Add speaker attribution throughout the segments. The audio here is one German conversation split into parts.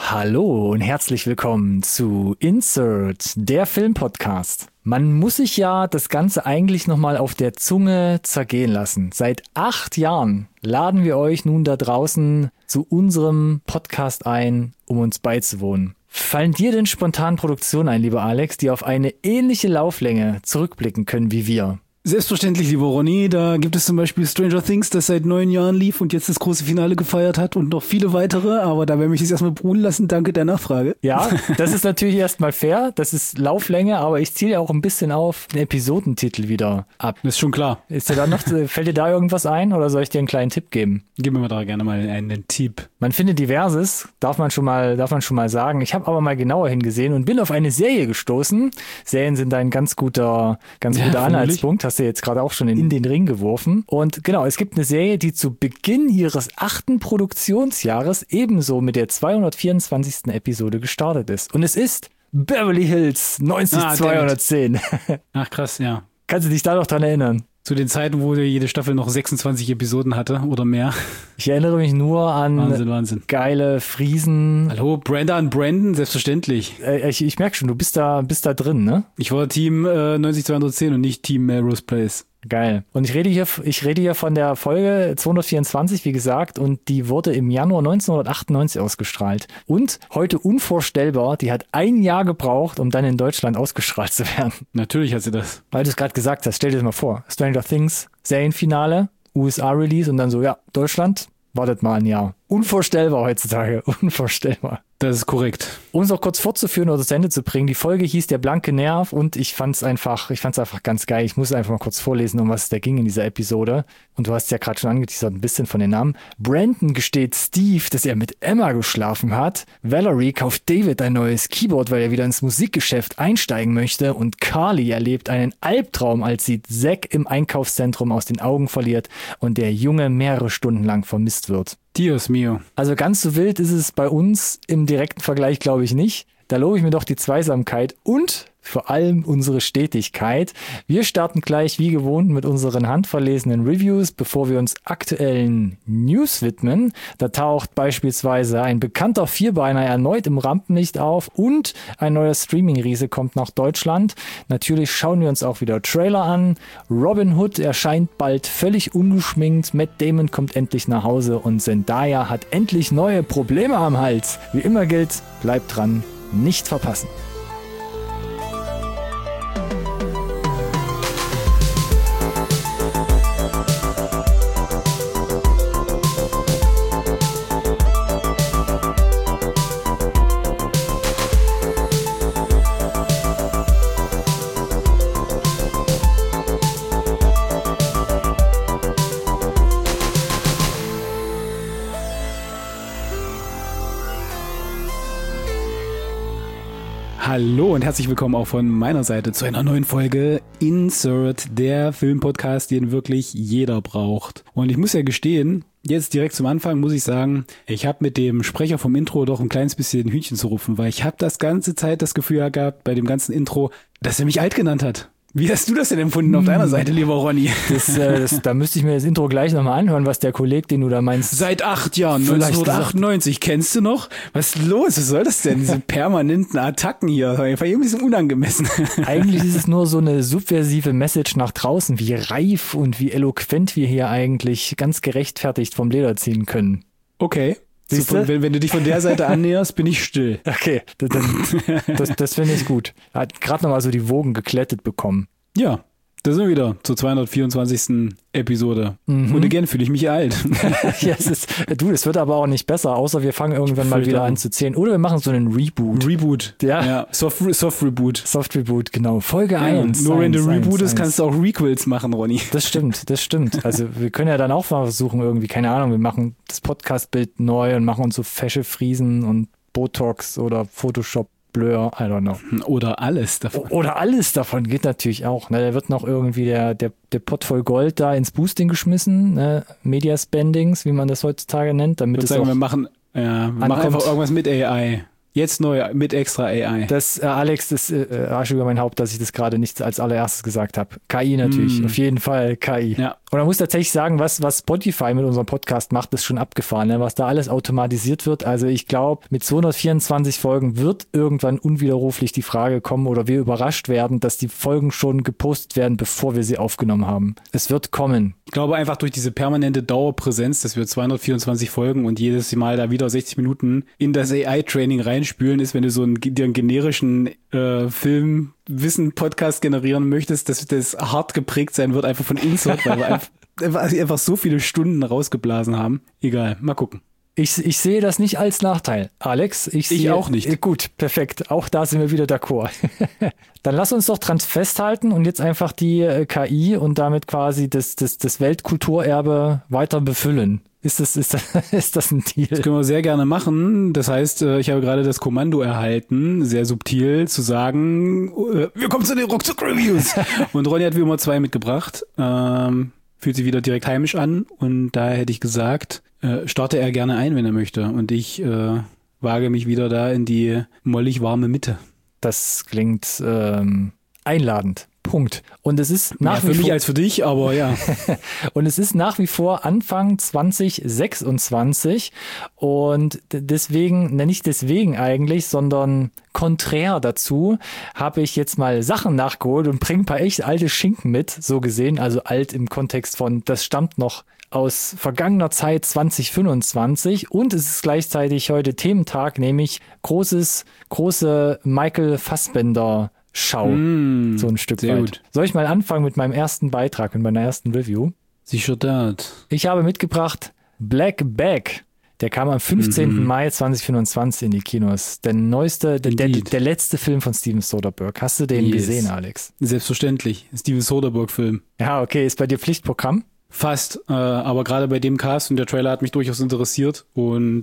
Speaker 1: Hallo und herzlich willkommen zu Insert, der Filmpodcast. Man muss sich ja das Ganze eigentlich nochmal auf der Zunge zergehen lassen. Seit 8 Jahren laden wir euch nun da draußen zu unserem Podcast ein, um uns beizuwohnen. Fallen dir denn spontan Produktionen ein, lieber Alex, die auf eine ähnliche Lauflänge zurückblicken können wie wir?
Speaker 2: Selbstverständlich, lieber Ronny, da gibt es zum Beispiel Stranger Things, das seit 9 Jahren lief und jetzt das große Finale gefeiert hat und noch viele weitere, aber da werde ich es erstmal beruhen lassen, danke der Nachfrage.
Speaker 1: Ja, das ist natürlich erstmal fair, das ist Lauflänge, aber ich ziele ja auch ein bisschen auf den Episodentitel wieder ab.
Speaker 2: Das ist schon klar.
Speaker 1: Fällt dir da irgendwas ein oder soll ich dir einen kleinen Tipp geben?
Speaker 2: Gib mir da gerne mal einen Tipp.
Speaker 1: Man findet Diverses, darf man schon mal sagen. Ich habe aber mal genauer hingesehen und bin auf eine Serie gestoßen. Serien sind ein ganz guter Anhaltspunkt. Hast du jetzt gerade auch schon in den Ring geworfen. Und genau, es gibt eine Serie, die zu Beginn ihres 8. Produktionsjahres ebenso mit der 224. Episode gestartet ist. Und es ist Beverly Hills 90210.
Speaker 2: Ach krass, ja.
Speaker 1: Kannst du dich da noch dran erinnern?
Speaker 2: Zu den Zeiten, wo jede Staffel noch 26 Episoden hatte oder mehr.
Speaker 1: Ich erinnere mich nur an
Speaker 2: Wahnsinn.
Speaker 1: Geile Friesen.
Speaker 2: Hallo, Brenda und Brandon, selbstverständlich.
Speaker 1: Ich merke schon, du bist da drin, ne?
Speaker 2: Ich war Team 90210 und nicht Team Melrose Place.
Speaker 1: Geil. Und ich rede hier von der Folge 224, wie gesagt, und die wurde im Januar 1998 ausgestrahlt. Und heute unvorstellbar, die hat 1 Jahr gebraucht, um dann in Deutschland ausgestrahlt zu werden.
Speaker 2: Natürlich hat sie das.
Speaker 1: Weil du es gerade gesagt hast, stell dir das mal vor. Stranger Things, Serienfinale, USA-Release und dann so, ja, Deutschland, wartet mal 1 Jahr. Unvorstellbar heutzutage, unvorstellbar.
Speaker 2: Das ist korrekt. Um
Speaker 1: es auch kurz fortzuführen oder zu Ende zu bringen, die Folge hieß Der blanke Nerv und ich fand's einfach ganz geil. Ich muss einfach mal kurz vorlesen, um was es da ging in dieser Episode. Und du hast ja gerade schon angeteasert, ein bisschen von den Namen. Brandon gesteht Steve, dass er mit Emma geschlafen hat. Valerie kauft David ein neues Keyboard, weil er wieder ins Musikgeschäft einsteigen möchte. Und Carly erlebt einen Albtraum, als sie Zack im Einkaufszentrum aus den Augen verliert und der Junge mehrere Stunden lang vermisst wird.
Speaker 2: Dios mio.
Speaker 1: Also ganz so wild ist es bei uns im direkten Vergleich, glaube ich, nicht. Da lobe ich mir doch die Zweisamkeit und vor allem unsere Stetigkeit. Wir starten gleich wie gewohnt mit unseren handverlesenen Reviews, bevor wir uns aktuellen News widmen. Da taucht beispielsweise ein bekannter Vierbeiner erneut im Rampenlicht auf und ein neuer Streaming-Riese kommt nach Deutschland. Natürlich schauen wir uns auch wieder Trailer an. Robin Hood erscheint bald völlig ungeschminkt. Matt Damon kommt endlich nach Hause und Zendaya hat endlich neue Probleme am Hals. Wie immer gilt, bleibt dran, nicht verpassen.
Speaker 2: Hallo und herzlich willkommen auch von meiner Seite zu einer neuen Folge Insert, der Filmpodcast, den wirklich jeder braucht. Und ich muss ja gestehen, jetzt direkt zum Anfang muss ich sagen, ich habe mit dem Sprecher vom Intro doch ein kleines bisschen Hühnchen zu rupfen, weil ich habe das ganze Zeit das Gefühl gehabt bei dem ganzen Intro, dass er mich alt genannt hat. Wie hast du das denn empfunden auf deiner Seite, lieber Ronny?
Speaker 1: Da müsste ich mir das Intro gleich nochmal anhören, was der Kollege, den du da meinst.
Speaker 2: Seit 8 Jahren, 1998, kennst du noch? Was ist los? Was soll das denn? Diese permanenten Attacken hier. Ich war irgendwie ein bisschen unangemessen.
Speaker 1: Eigentlich ist es nur so eine subversive Message nach draußen, wie reif und wie eloquent wir hier eigentlich ganz gerechtfertigt vom Leder ziehen können.
Speaker 2: Okay. So, wenn du dich von der Seite annäherst, bin ich still.
Speaker 1: Okay, das finde ich gut. Er hat gerade nochmal so die Wogen geklettet bekommen.
Speaker 2: Ja, da sind wir wieder zur 224. Episode. Und again fühle ich mich alt.
Speaker 1: Ja, es wird aber auch nicht besser, außer wir fangen irgendwann mal wieder an zu zählen. Oder wir machen so einen Reboot.
Speaker 2: Ja. Soft Reboot.
Speaker 1: Soft Reboot, genau. Folge 1.
Speaker 2: Nur wenn du rebootest, kannst du auch Requels machen, Ronny.
Speaker 1: Das stimmt. Also wir können ja dann auch mal versuchen irgendwie, keine Ahnung, wir machen das Podcast-Bild neu und machen uns so fesche Friesen und Botox oder Photoshop. Blur, I don't know.
Speaker 2: Oder alles davon.
Speaker 1: Oder alles davon geht natürlich auch. Ne? Da wird noch irgendwie der Pott voll Gold da ins Boosting geschmissen, ne? Media Spendings, wie man das heutzutage nennt, damit es auch
Speaker 2: wir machen einfach irgendwas mit AI. Jetzt neu mit extra AI.
Speaker 1: Alex, das Arsch über mein Haupt, dass ich das gerade nicht als allererstes gesagt habe. KI natürlich, auf jeden Fall KI.
Speaker 2: Ja.
Speaker 1: Und man muss tatsächlich sagen, was Spotify mit unserem Podcast macht, ist schon abgefahren, ne? Was da alles automatisiert wird. Also ich glaube, mit 224 Folgen wird irgendwann unwiderruflich die Frage kommen oder wir überrascht werden, dass die Folgen schon gepostet werden, bevor wir sie aufgenommen haben. Es wird kommen.
Speaker 2: Ich glaube einfach durch diese permanente Dauerpräsenz, dass wir 224 Folgen und jedes Mal da wieder 60 Minuten in das AI-Training reinspülen ist, wenn du dir einen generischen Filmwissen-Podcast generieren möchtest, dass das hart geprägt sein wird, einfach von Insert, weil wir einfach so viele Stunden rausgeblasen haben. Egal, mal gucken.
Speaker 1: Ich sehe das nicht als Nachteil, Alex. Ich
Speaker 2: auch nicht.
Speaker 1: Gut, perfekt. Auch da sind wir wieder d'accord. Dann lass uns doch dran festhalten und jetzt einfach die KI und damit quasi das Weltkulturerbe weiter befüllen. Ist das ein Deal?
Speaker 2: Das können wir sehr gerne machen. Das heißt, ich habe gerade das Kommando erhalten, sehr subtil, zu sagen, wir kommen zu den Ruckzuck-Reviews. Und Ronny hat wie immer 2 mitgebracht. Fühlt sich wieder direkt heimisch an. Und da hätte ich gesagt, starte er gerne ein, wenn er möchte. Und ich wage mich wieder da in die mollig warme Mitte.
Speaker 1: Das klingt einladend. Punkt. Und es ist
Speaker 2: nach wie vor für mich als für dich, aber ja.
Speaker 1: Und es ist nach wie vor Anfang 2026 und deswegen, nicht deswegen eigentlich, sondern konträr dazu habe ich jetzt mal Sachen nachgeholt und bringe ein paar echt alte Schinken mit, so gesehen, also alt im Kontext von, das stammt noch aus vergangener Zeit 2025 und es ist gleichzeitig heute Thementag, nämlich große Michael Fassbender Schau, so ein Stück weit. Gut. Soll ich mal anfangen mit meinem ersten Beitrag, mit meiner ersten Review?
Speaker 2: Sicher das.
Speaker 1: Ich habe mitgebracht Black Bag. Der kam am 15. Mai 2025 in die Kinos. Der letzte Film von Steven Soderbergh. Hast du den gesehen, Alex?
Speaker 2: Selbstverständlich. Steven Soderbergh-Film.
Speaker 1: Ja, okay. Ist bei dir Pflichtprogramm?
Speaker 2: Fast. Aber gerade bei dem Cast und der Trailer hat mich durchaus interessiert. Und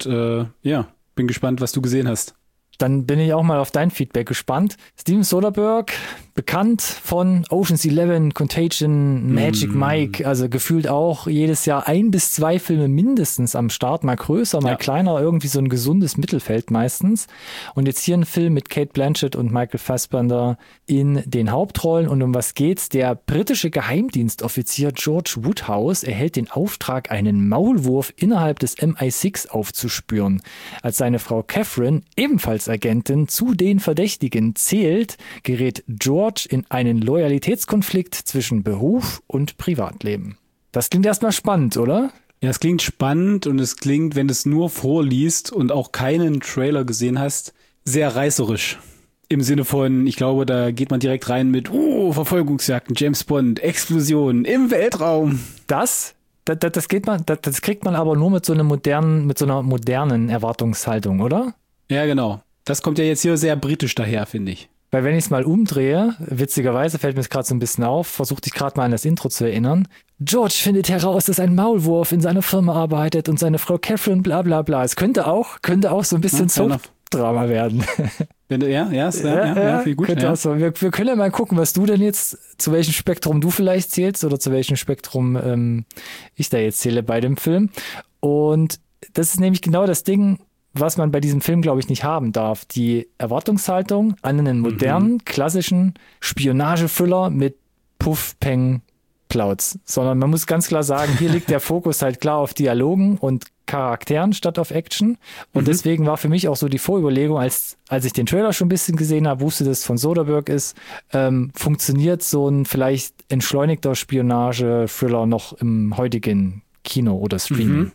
Speaker 2: bin gespannt, was du gesehen hast.
Speaker 1: Dann bin ich auch mal auf dein Feedback gespannt. Steven Soderbergh, bekannt von Ocean's 11, Contagion, Magic Mike, also gefühlt auch jedes Jahr 1 bis 2 Filme mindestens am Start, mal größer, mal kleiner, irgendwie so ein gesundes Mittelfeld meistens. Und jetzt hier ein Film mit Cate Blanchett und Michael Fassbender in den Hauptrollen. Und um was geht's? Der britische Geheimdienstoffizier George Woodhouse erhält den Auftrag, einen Maulwurf innerhalb des MI6 aufzuspüren. Als seine Frau Catherine, ebenfalls Agentin, zu den Verdächtigen zählt, gerät George in einen Loyalitätskonflikt zwischen Beruf und Privatleben. Das klingt erstmal spannend, oder?
Speaker 2: Ja, es klingt spannend und es klingt, wenn du es nur vorliest und auch keinen Trailer gesehen hast, sehr reißerisch. Im Sinne von, ich glaube, da geht man direkt rein mit Verfolgungsjagden, James Bond, Explosionen im Weltraum.
Speaker 1: Das kriegt man aber nur mit so einer modernen Erwartungshaltung, oder?
Speaker 2: Ja, genau. Das kommt ja jetzt hier sehr britisch daher, finde ich.
Speaker 1: Weil wenn ich es mal umdrehe, witzigerweise fällt mir es gerade so ein bisschen auf, versuche dich gerade mal an das Intro zu erinnern. George findet heraus, dass ein Maulwurf in seiner Firma arbeitet und seine Frau Catherine bla bla bla. Es könnte auch so ein bisschen Soap-Drama werden.
Speaker 2: Wenn du, viel gut.
Speaker 1: Ja. So. Wir können ja mal gucken, was du denn jetzt, zu welchem Spektrum du vielleicht zählst oder zu welchem Spektrum ich da jetzt zähle bei dem Film. Und das ist nämlich genau das Ding, was man bei diesem Film, glaube ich, nicht haben darf. Die Erwartungshaltung an einen modernen, klassischen Spionage-Thriller mit Puff, Peng, Plauz. Sondern man muss ganz klar sagen, hier liegt der Fokus halt klar auf Dialogen und Charakteren statt auf Action. Und deswegen war für mich auch so die Vorüberlegung, als ich den Trailer schon ein bisschen gesehen habe, wusste, dass es von Soderbergh ist, funktioniert so ein vielleicht entschleunigter Spionage-Thriller noch im heutigen Kino oder Streaming.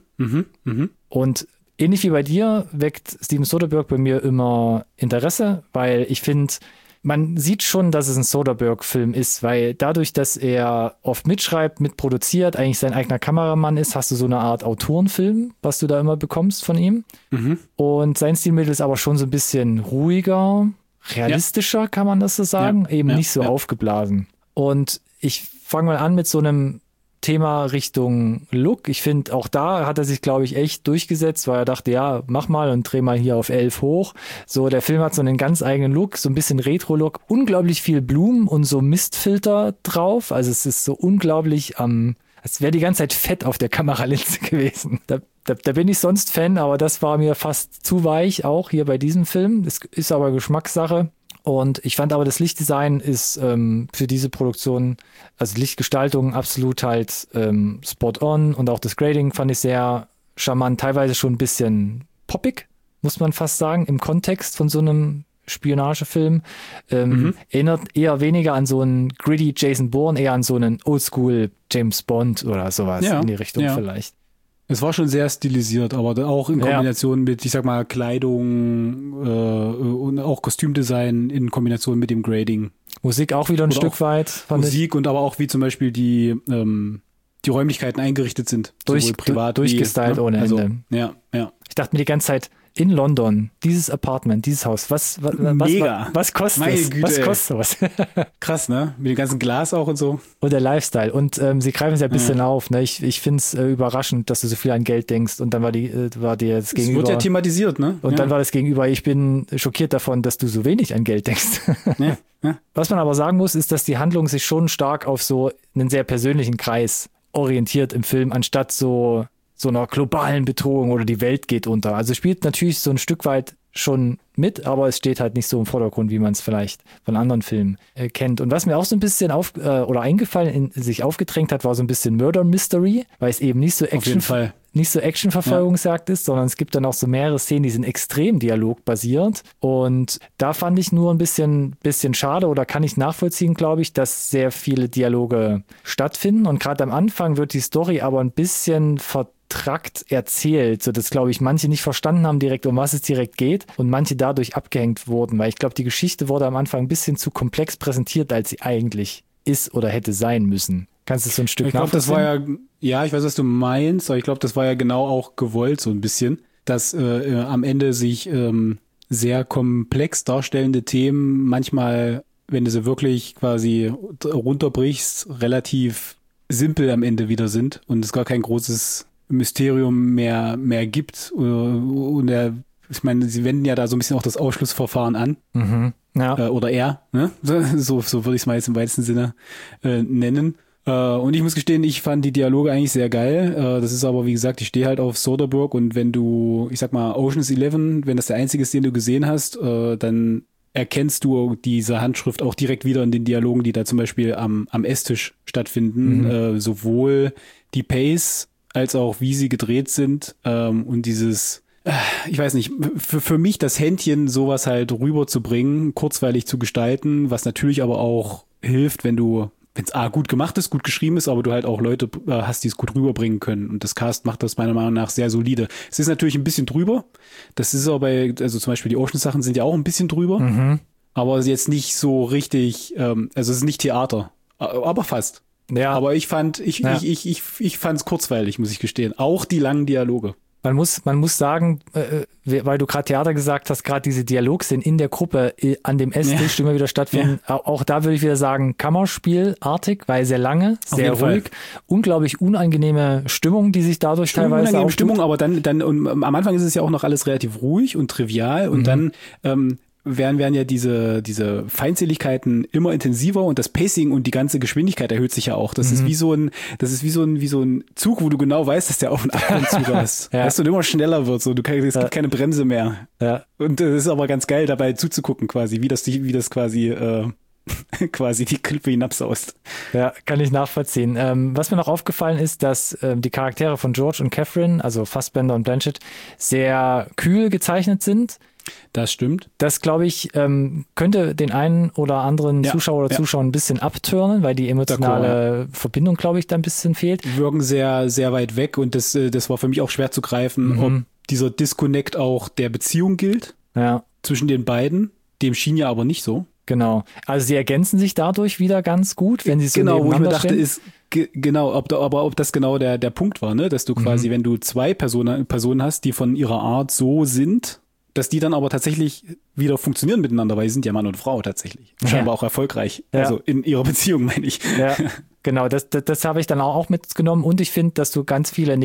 Speaker 1: Und ähnlich wie bei dir weckt Steven Soderbergh bei mir immer Interesse, weil ich finde, man sieht schon, dass es ein Soderbergh-Film ist, weil dadurch, dass er oft mitschreibt, mitproduziert, eigentlich sein eigener Kameramann ist, hast du so eine Art Autorenfilm, was du da immer bekommst von ihm. Und sein Stilmittel ist aber schon so ein bisschen ruhiger, realistischer, kann man das so sagen, nicht so aufgeblasen. Und ich fange mal an mit so einem Thema Richtung Look. Ich finde, auch da hat er sich, glaube ich, echt durchgesetzt, weil er dachte, ja, mach mal und dreh mal hier auf 11 hoch. So, der Film hat so einen ganz eigenen Look, so ein bisschen Retro-Look, unglaublich viel Blumen und so Mistfilter drauf. Also es ist so unglaublich am als wäre die ganze Zeit Fett auf der Kameralinse gewesen. Da bin ich sonst Fan, aber das war mir fast zu weich, auch hier bei diesem Film. Das ist aber Geschmackssache. Und ich fand aber, das Lichtdesign ist für diese Produktion, also Lichtgestaltung, absolut halt spot on. Und auch das Grading fand ich sehr charmant, teilweise schon ein bisschen poppig, muss man fast sagen, im Kontext von so einem Spionagefilm. Erinnert eher weniger an so einen gritty Jason Bourne, eher an so einen Oldschool James Bond oder sowas in die Richtung vielleicht.
Speaker 2: Es war schon sehr stilisiert, aber auch in Kombination mit, ich sag mal, Kleidung und auch Kostümdesign in Kombination mit dem Grading.
Speaker 1: Musik auch wieder ein Stück weit.
Speaker 2: Musik und aber auch wie zum Beispiel die Räumlichkeiten eingerichtet sind.
Speaker 1: Privat durchgestylt ohne Ende.
Speaker 2: Also, ja.
Speaker 1: Ich dachte mir die ganze Zeit, in London, dieses Apartment, dieses Haus, was kostet es?
Speaker 2: Güte,
Speaker 1: was kostet sowas?
Speaker 2: Krass, ne? Mit dem ganzen Glas auch und so.
Speaker 1: Und der Lifestyle. Und sie greifen es ja ein bisschen auf. Ne? Ich finde es überraschend, dass du so viel an Geld denkst. Und dann war dir das Gegenüber.
Speaker 2: Es wird ja thematisiert, ne?
Speaker 1: Und dann war das Gegenüber, ich bin schockiert davon, dass du so wenig an Geld denkst.
Speaker 2: Ja.
Speaker 1: Was man aber sagen muss, ist, dass die Handlung sich schon stark auf so einen sehr persönlichen Kreis orientiert im Film, anstatt so einer globalen Bedrohung oder die Welt geht unter. Also spielt natürlich so ein Stück weit schon mit, aber es steht halt nicht so im Vordergrund, wie man es vielleicht von anderen Filmen kennt. Und was mir auch so ein bisschen sich aufgedrängt hat, war so ein bisschen Murder Mystery, weil es eben nicht so Action-Verfolgungsjagd ist, sondern es gibt dann auch so mehrere Szenen, die sind extrem dialogbasiert. Und da fand ich nur ein bisschen schade oder kann ich nachvollziehen, glaube ich, dass sehr viele Dialoge stattfinden. Und gerade am Anfang wird die Story aber ein bisschen vertrackt erzählt, sodass, glaube ich, manche nicht verstanden haben direkt, um was es direkt geht und manche dadurch abgehängt wurden, weil ich glaube, die Geschichte wurde am Anfang ein bisschen zu komplex präsentiert, als sie eigentlich ist oder hätte sein müssen. Kannst du so ein Stück nachvollziehen?
Speaker 2: Ich glaube, das war ja, ich weiß, was du meinst, aber ich glaube, das war ja genau auch gewollt so ein bisschen, dass am Ende sich sehr komplex darstellende Themen manchmal, wenn du sie wirklich quasi runterbrichst, relativ simpel am Ende wieder sind und es gar kein großes Mysterium mehr gibt. Und ich meine, sie wenden ja da so ein bisschen auch das Ausschlussverfahren an.
Speaker 1: Mhm. Ja.
Speaker 2: Oder er, ne? So würde ich es mal jetzt im weitesten Sinne nennen. Und ich muss gestehen, ich fand die Dialoge eigentlich sehr geil. Das ist aber, wie gesagt, ich stehe halt auf Soderbergh und wenn du, ich sag mal, Ocean's 11, wenn das der einzige ist, den du gesehen hast, dann erkennst du diese Handschrift auch direkt wieder in den Dialogen, die da zum Beispiel am Esstisch stattfinden. Sowohl die Pace als auch wie sie gedreht sind und dieses, ich weiß nicht, für mich das Händchen, sowas halt rüberzubringen, kurzweilig zu gestalten, was natürlich aber auch hilft, wenn es gut gemacht ist, gut geschrieben ist, aber du halt auch Leute hast, die es gut rüberbringen können. Und das Cast macht das meiner Meinung nach sehr solide. Es ist natürlich ein bisschen drüber. Das ist aber also zum Beispiel die Ocean-Sachen sind ja auch ein bisschen drüber. Aber jetzt nicht so richtig, also es ist nicht Theater, aber fast. Ja. Aber ich fand's kurzweilig, muss ich gestehen. Auch die langen Dialoge.
Speaker 1: Man muss sagen, weil du gerade Theater gesagt hast, gerade diese Dialogszenen in der Gruppe an dem Esstisch immer wieder stattfinden. Ja. Auch da würde ich wieder sagen, Kammerspielartig, weil sehr lange, sehr ruhig, unglaublich unangenehme Stimmung, die sich dadurch teilweise
Speaker 2: unangenehme Stimmung, aber dann und am Anfang ist es ja auch noch alles relativ ruhig und trivial und dann werden ja diese Feindseligkeiten immer intensiver und das Pacing und die ganze Geschwindigkeit erhöht sich ja auch. Das ist wie so ein Zug, wo du genau weißt, dass der Auf- und Abzug ist. Dass du immer schneller wird, so es gibt keine Bremse mehr.
Speaker 1: Ja.
Speaker 2: Und das ist aber ganz geil, dabei zuzugucken quasi, wie das quasi quasi die Klippe hinabsaust.
Speaker 1: Ja, kann ich nachvollziehen. Was mir noch aufgefallen ist, dass die Charaktere von George und Catherine, also Fassbender und Blanchett, sehr kühl gezeichnet sind.
Speaker 2: Das stimmt.
Speaker 1: Das, glaube ich, könnte den einen oder anderen Zuschauer oder Zuschauer ein bisschen abturnen, weil die emotionale Verbindung, glaube ich, da ein bisschen fehlt.
Speaker 2: Die wirken sehr, sehr weit weg und das war für mich auch schwer zu greifen, ob dieser Disconnect auch der Beziehung gilt zwischen den beiden. Dem schien ja aber nicht so.
Speaker 1: Genau. Also sie ergänzen sich dadurch wieder ganz gut, wenn sie so
Speaker 2: nebeneinander
Speaker 1: wo ich mir
Speaker 2: dachte, ist genau, ob das genau der Punkt war, ne, dass du quasi, wenn du zwei Personen hast, die von ihrer Art so sind, dass die dann aber tatsächlich wieder funktionieren miteinander, weil sie sind ja Mann und Frau tatsächlich. Scheinbar auch erfolgreich. Ja. Also in ihrer Beziehung, meine ich.
Speaker 1: Ja, genau. Das habe ich dann auch mitgenommen. Und ich finde, dass du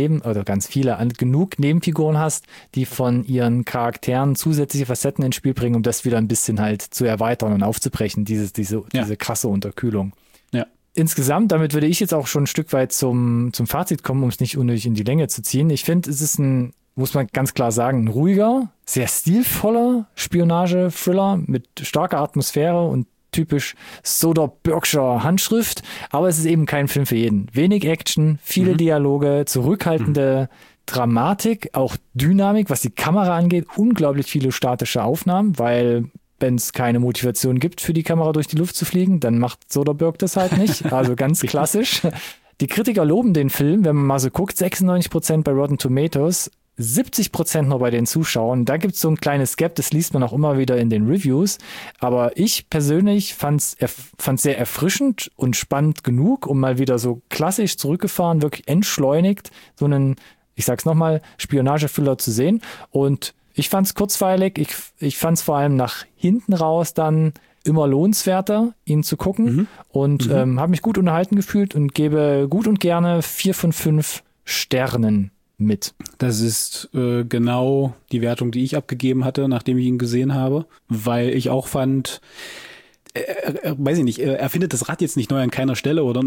Speaker 1: genug Nebenfiguren hast, die von ihren Charakteren zusätzliche Facetten ins Spiel bringen, um das wieder ein bisschen halt zu erweitern und aufzubrechen, diese krasse Unterkühlung.
Speaker 2: Ja.
Speaker 1: insgesamt, damit würde ich jetzt auch schon ein Stück weit zum Fazit kommen, um es nicht unnötig in die Länge zu ziehen. Ich finde, es ist muss man ganz klar sagen, ein ruhiger, sehr stilvoller Spionage-Thriller mit starker Atmosphäre und typisch Soderberghscher Handschrift, aber es ist eben kein Film für jeden. Wenig Action, viele Dialoge, zurückhaltende Dramatik, auch Dynamik, was die Kamera angeht, unglaublich viele statische Aufnahmen, weil wenn es keine Motivation gibt, für die Kamera durch die Luft zu fliegen, dann macht Soderbergh das halt nicht. Also ganz klassisch. Die Kritiker loben den Film, wenn man mal so guckt, 96% bei Rotten Tomatoes, 70% nur bei den Zuschauern. Da gibt es so ein kleines Gap, das liest man auch immer wieder in den Reviews. Aber ich persönlich fand's sehr erfrischend und spannend genug, um mal wieder so klassisch zurückgefahren, wirklich entschleunigt, so einen, ich sag's nochmal, Spionage-Thriller zu sehen. Und ich fand's kurzweilig, ich fand's vor allem nach hinten raus dann immer lohnenswerter, ihn zu gucken. Und habe mich gut unterhalten gefühlt und gebe gut und gerne 4 von 5 Sternen mit.
Speaker 2: Das ist genau die Wertung, die ich abgegeben hatte, nachdem ich ihn gesehen habe, weil ich auch fand, weiß ich nicht, er findet das Rad jetzt nicht neu an keiner Stelle oder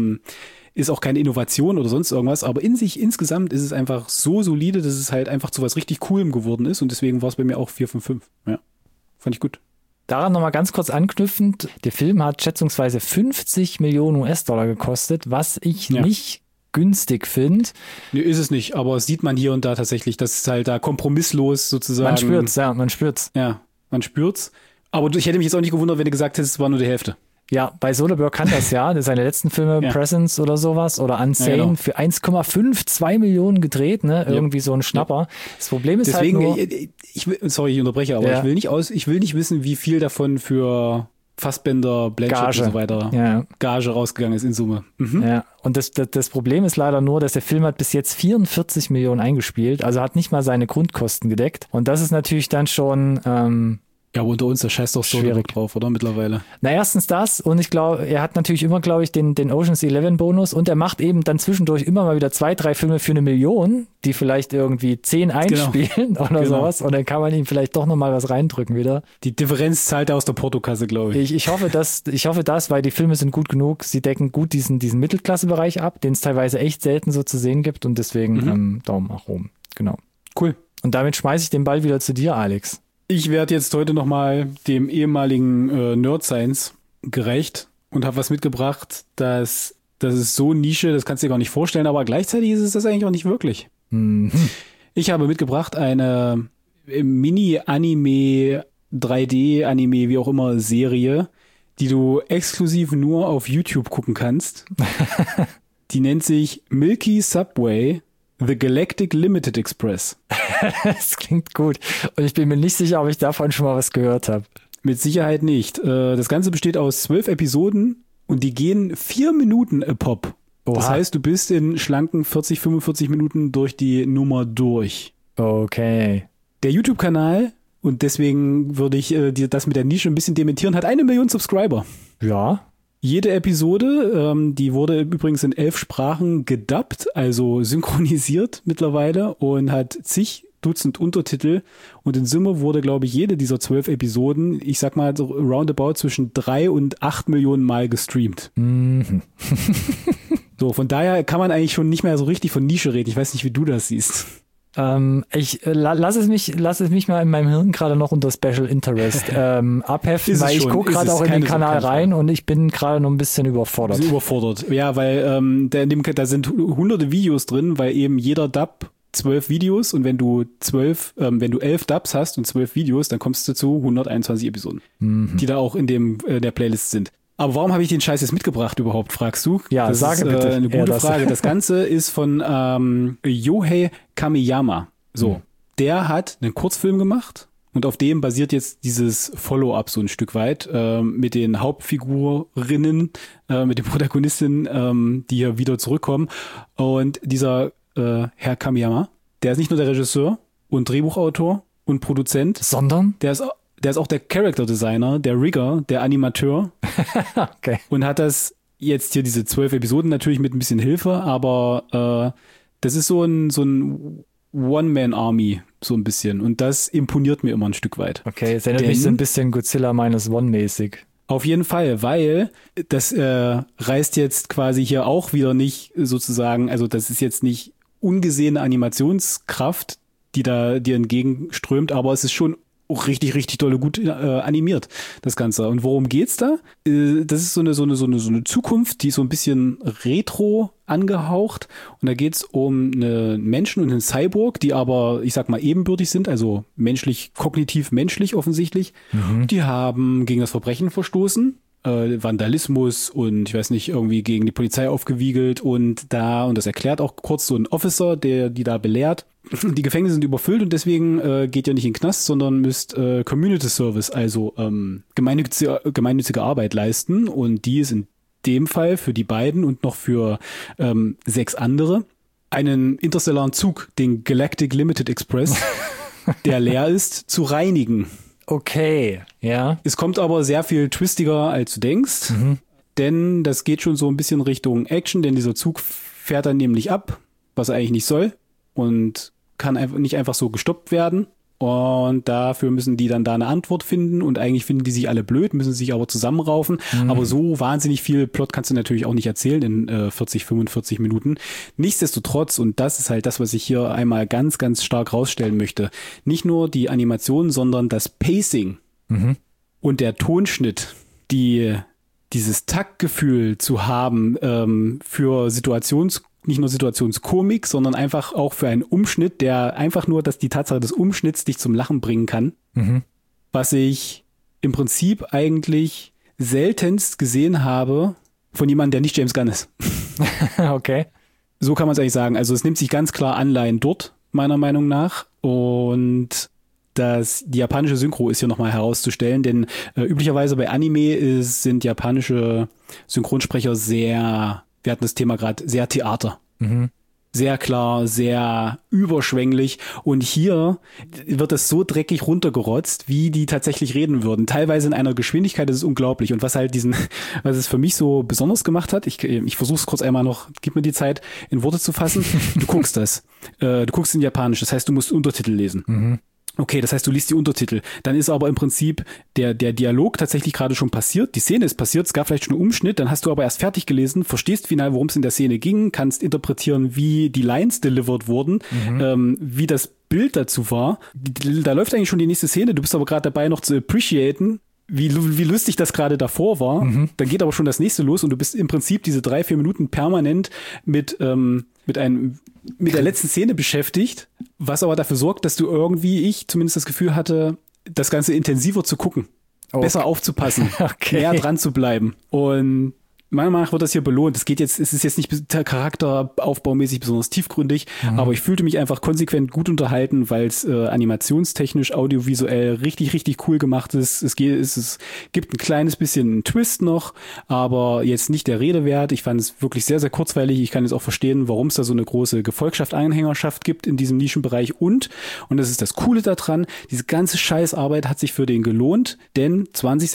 Speaker 2: ist auch keine Innovation oder sonst irgendwas, aber in sich insgesamt ist es einfach so solide, dass es halt einfach zu was richtig Coolem geworden ist und deswegen war es bei mir auch 4 von 5. Ja, fand ich gut.
Speaker 1: Daran nochmal ganz kurz anknüpfend, der Film hat schätzungsweise 50 Millionen US-Dollar gekostet, was ich nicht günstig finde.
Speaker 2: Nee, ist es nicht, aber sieht man hier und da tatsächlich, dass es halt da kompromisslos sozusagen.
Speaker 1: Man spürt's, ja, man spürt's.
Speaker 2: Ja, man spürt's. Aber ich hätte mich jetzt auch nicht gewundert, wenn du gesagt hättest, es war nur die Hälfte.
Speaker 1: Ja, bei Soderbergh kann das ja. Seine letzten Filme, Presence oder sowas oder Unsane, für 1,52 Millionen gedreht, ne? Irgendwie so ein Schnapper. Das Problem ist
Speaker 2: deswegen,
Speaker 1: halt nur...
Speaker 2: sorry, ich unterbreche, aber ich will nicht wissen, wie viel davon für Fassbender, Blanchett und so weiter Gage rausgegangen ist in Summe.
Speaker 1: Ja, und das Problem ist leider nur, dass der Film hat bis jetzt 44 Millionen eingespielt, also hat nicht mal seine Grundkosten gedeckt. Und das ist natürlich dann schon...
Speaker 2: ja, aber unter uns, da scheißt doch Soderbergh drauf, oder? Mittlerweile.
Speaker 1: Na, erstens das und ich glaube, er hat natürlich immer, glaube ich, den Ocean's 11 Bonus und er macht eben dann zwischendurch immer mal wieder 2, 3 Filme für 1 Million, die vielleicht irgendwie 10 einspielen oder sowas und dann kann man ihm vielleicht doch nochmal was reindrücken wieder.
Speaker 2: Die Differenz zahlt er aus der Portokasse, glaube ich.
Speaker 1: Ich hoffe, weil die Filme sind gut genug, sie decken gut diesen Mittelklassebereich ab, den es teilweise echt selten so zu sehen gibt und deswegen Daumen nach oben. Genau.
Speaker 2: Cool.
Speaker 1: Und damit schmeiße ich den Ball wieder zu dir, Alex.
Speaker 2: Ich werde jetzt heute nochmal dem ehemaligen Nerd Science gerecht und habe was mitgebracht, das ist so Nische, das kannst du dir gar nicht vorstellen, aber gleichzeitig ist es das eigentlich auch nicht wirklich. Ich habe mitgebracht eine Mini-Anime, 3D-Anime, wie auch immer, Serie, die du exklusiv nur auf YouTube gucken kannst. Die nennt sich Milky Subway The Galactic Limited Express.
Speaker 1: Das klingt gut. Und ich bin mir nicht sicher, ob ich davon schon mal was gehört habe.
Speaker 2: Mit Sicherheit nicht. Das Ganze besteht aus 12 Episoden und die gehen 4 Minuten a pop. Oha. Das heißt, du bist in schlanken 40, 45 Minuten durch die Nummer durch.
Speaker 1: Okay.
Speaker 2: Der YouTube-Kanal, und deswegen würde ich das mit der Nische ein bisschen dementieren, hat 1 Million Subscriber.
Speaker 1: Ja.
Speaker 2: Jede Episode, die wurde übrigens in 11 Sprachen gedubbt, also synchronisiert mittlerweile und hat zig Dutzend Untertitel. Und in Summe wurde, glaube ich, jede dieser 12 Episoden, ich sag mal so roundabout zwischen 3 und 8 Millionen Mal gestreamt. So, von daher kann man eigentlich schon nicht mehr so richtig von Nische reden. Ich weiß nicht, wie du das siehst.
Speaker 1: Lass es mich mal in meinem Hirn gerade noch unter Special Interest abheften, weil ich gucke gerade auch in den Kanal rein und ich bin gerade noch ein bisschen überfordert.
Speaker 2: Ja, weil da sind hunderte Videos drin, weil eben jeder Dub 12 Videos und wenn du 11 Dubs hast und 12 Videos, dann kommst du zu 121 Episoden, die da auch in der Playlist sind. Aber warum habe ich den Scheiß jetzt mitgebracht überhaupt, fragst du?
Speaker 1: Ja,
Speaker 2: das
Speaker 1: sage
Speaker 2: ist
Speaker 1: bitte.
Speaker 2: Eine gute Frage. Das Ganze ist von Yohei Kamiyama. So, der hat einen Kurzfilm gemacht und auf dem basiert jetzt dieses Follow-up so ein Stück weit mit den Hauptfigurinnen, mit den Protagonistinnen, die hier wieder zurückkommen. Und dieser Herr Kamiyama, der ist nicht nur der Regisseur und Drehbuchautor und Produzent,
Speaker 1: sondern
Speaker 2: der ist auch der Character Designer, der Rigger, der Animateur.
Speaker 1: Okay.
Speaker 2: Und hat das jetzt hier diese 12 Episoden natürlich mit ein bisschen Hilfe, aber das ist so ein One-Man-Army, so ein bisschen. Und das imponiert mir immer ein Stück weit.
Speaker 1: Okay, es erinnert mich so ein bisschen Godzilla -1 mäßig.
Speaker 2: Auf jeden Fall, weil das reißt jetzt quasi hier auch wieder nicht sozusagen, also das ist jetzt nicht ungesehene Animationskraft, die da dir entgegenströmt, aber es ist schon auch richtig, richtig dolle gut animiert, das Ganze. Und worum geht's da? Das ist so eine Zukunft, die ist so ein bisschen retro angehaucht. Und da geht's um einen Menschen und einen Cyborg, die aber, ich sag mal, ebenbürtig sind, also kognitiv menschlich offensichtlich. Die haben gegen das Verbrechen verstoßen. Vandalismus und ich weiß nicht, irgendwie gegen die Polizei aufgewiegelt und das erklärt auch kurz so ein Officer, die da belehrt. Die Gefängnisse sind überfüllt und deswegen geht ihr nicht in den Knast, sondern müsst Community Service, also gemeinnützige Arbeit leisten und die ist in dem Fall für die beiden und noch für 6 andere einen interstellaren Zug, den Galactic Limited Express, der leer ist, zu reinigen.
Speaker 1: Okay, ja.
Speaker 2: Es kommt aber sehr viel twistiger, als du denkst, denn das geht schon so ein bisschen Richtung Action, denn dieser Zug fährt dann nämlich ab, was er eigentlich nicht soll und kann nicht einfach so gestoppt werden. Und dafür müssen die dann da eine Antwort finden und eigentlich finden die sich alle blöd, müssen sich aber zusammenraufen. Aber so wahnsinnig viel Plot kannst du natürlich auch nicht erzählen in 40, 45 Minuten. Nichtsdestotrotz, und das ist halt das, was ich hier einmal ganz, ganz stark rausstellen möchte, nicht nur die Animation, sondern das Pacing und der Tonschnitt, dieses Taktgefühl zu haben für nicht nur Situationskomik, sondern einfach auch für einen Umschnitt, der einfach nur, dass die Tatsache des Umschnitts dich zum Lachen bringen kann, was ich im Prinzip eigentlich seltenst gesehen habe von jemandem, der nicht James Gunn ist.
Speaker 1: Okay.
Speaker 2: So kann man es eigentlich sagen. Also es nimmt sich ganz klar Anleihen dort, meiner Meinung nach. Und die japanische Synchro ist hier nochmal herauszustellen, denn üblicherweise bei Anime sind japanische Synchronsprecher wir hatten das Thema gerade, sehr Theater. Sehr klar, sehr überschwänglich. Und hier wird es so dreckig runtergerotzt, wie die tatsächlich reden würden. Teilweise in einer Geschwindigkeit, das ist unglaublich. Und was es für mich so besonders gemacht hat, ich versuche es kurz einmal noch, gib mir die Zeit, in Worte zu fassen. Du guckst das. Du guckst in Japanisch, das heißt, du musst Untertitel lesen. Okay, das heißt, du liest die Untertitel. Dann ist aber im Prinzip der Dialog tatsächlich gerade schon passiert. Die Szene ist passiert, es gab vielleicht schon einen Umschnitt, dann hast du aber erst fertig gelesen, verstehst final, worum es in der Szene ging, kannst interpretieren, wie die Lines delivered wurden, wie das Bild dazu war. Da läuft eigentlich schon die nächste Szene, du bist aber gerade dabei, noch zu appreciaten, wie lustig das gerade davor war. Dann geht aber schon das nächste los und du bist im Prinzip diese 3-4 Minuten permanent mit der letzten Szene beschäftigt, was aber dafür sorgt, dass du ich zumindest das Gefühl hatte, das Ganze intensiver zu gucken, besser aufzupassen, näher dran zu bleiben. Und meiner Meinung nach wird das hier belohnt. Es ist jetzt nicht charakteraufbaumäßig besonders tiefgründig, aber ich fühlte mich einfach konsequent gut unterhalten, weil es animationstechnisch, audiovisuell richtig, richtig cool gemacht ist. Es gibt ein kleines bisschen einen Twist noch, aber jetzt nicht der Rede wert. Ich fand es wirklich sehr, sehr kurzweilig. Ich kann jetzt auch verstehen, warum es da so eine große Gefolgschaft, Anhängerschaft gibt in diesem Nischenbereich und das ist das Coole daran, diese ganze Scheißarbeit hat sich für den gelohnt, denn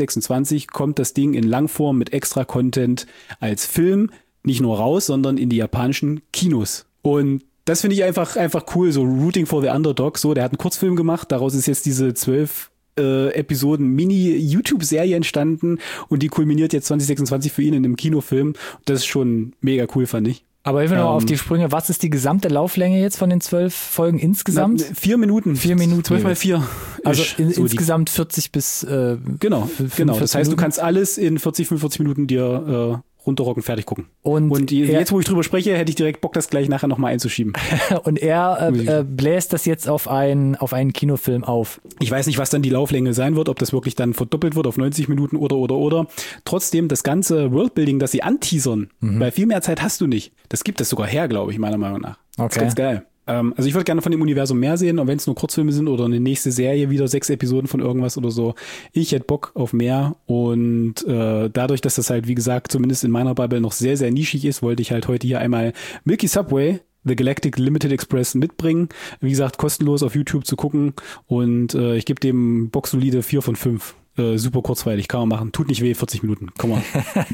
Speaker 2: 2026 kommt das Ding in Langform mit extra Content als Film nicht nur raus, sondern in die japanischen Kinos. Und das finde ich einfach cool, so Rooting for the Underdog. So, der hat einen Kurzfilm gemacht, daraus ist jetzt diese 12 Episoden Mini-YouTube-Serie entstanden und die kulminiert jetzt 2026 für ihn in einem Kinofilm. Das ist schon mega cool, fand ich.
Speaker 1: Aber hilf mir noch auf die Sprünge. Was ist die gesamte Lauflänge jetzt von den 12 Folgen insgesamt?
Speaker 2: 4 Minuten.
Speaker 1: 4 Minuten.
Speaker 2: 12 mal 4.
Speaker 1: Also insgesamt 40 bis
Speaker 2: Genau. Das heißt, du kannst alles in 40, 45 Minuten dir runterrocken, fertig gucken. Und jetzt, wo ich drüber spreche, hätte ich direkt Bock, das gleich nachher nochmal einzuschieben.
Speaker 1: Und er bläst das jetzt auf einen Kinofilm auf.
Speaker 2: Ich weiß nicht, was dann die Lauflänge sein wird, ob das wirklich dann verdoppelt wird auf 90 Minuten oder. Trotzdem, das ganze Worldbuilding, das sie anteasern, weil viel mehr Zeit hast du nicht. Das gibt es sogar her, glaube ich, meiner Meinung nach.
Speaker 1: Okay.
Speaker 2: Das ist ganz geil. Also ich würde gerne von dem Universum mehr sehen, und wenn es nur Kurzfilme sind oder eine nächste Serie, wieder 6 Episoden von irgendwas oder so. Ich hätte Bock auf mehr, und dadurch, dass das halt, wie gesagt, zumindest in meiner Bubble noch sehr, sehr nischig ist, wollte ich halt heute hier einmal Milky Subway, The Galactic Limited Express mitbringen. Wie gesagt, kostenlos auf YouTube zu gucken, und ich gebe dem boxsolide 4 von 5. Super kurzweilig, kann man machen. Tut nicht weh, 40 Minuten. Komm mal.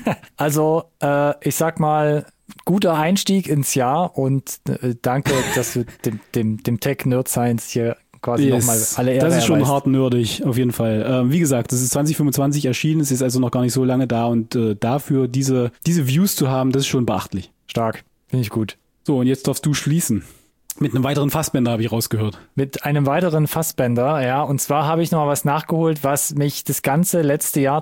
Speaker 1: Also, ich sag mal, guter Einstieg ins Jahr, und danke, dass du dem Tech Nerd Science hier quasi nochmal alle Ehre
Speaker 2: Das ist schon
Speaker 1: erweist.
Speaker 2: hart nerdig, auf jeden Fall. Wie gesagt, das ist 2025 erschienen, es ist also noch gar nicht so lange da und dafür diese Views zu haben, das ist schon beachtlich.
Speaker 1: Stark, finde ich gut.
Speaker 2: So, und jetzt darfst du schließen. Mit einem weiteren Fassbender habe ich rausgehört.
Speaker 1: Mit einem weiteren Fassbender, ja, und zwar habe ich noch mal was nachgeholt, was mich das ganze letzte Jahr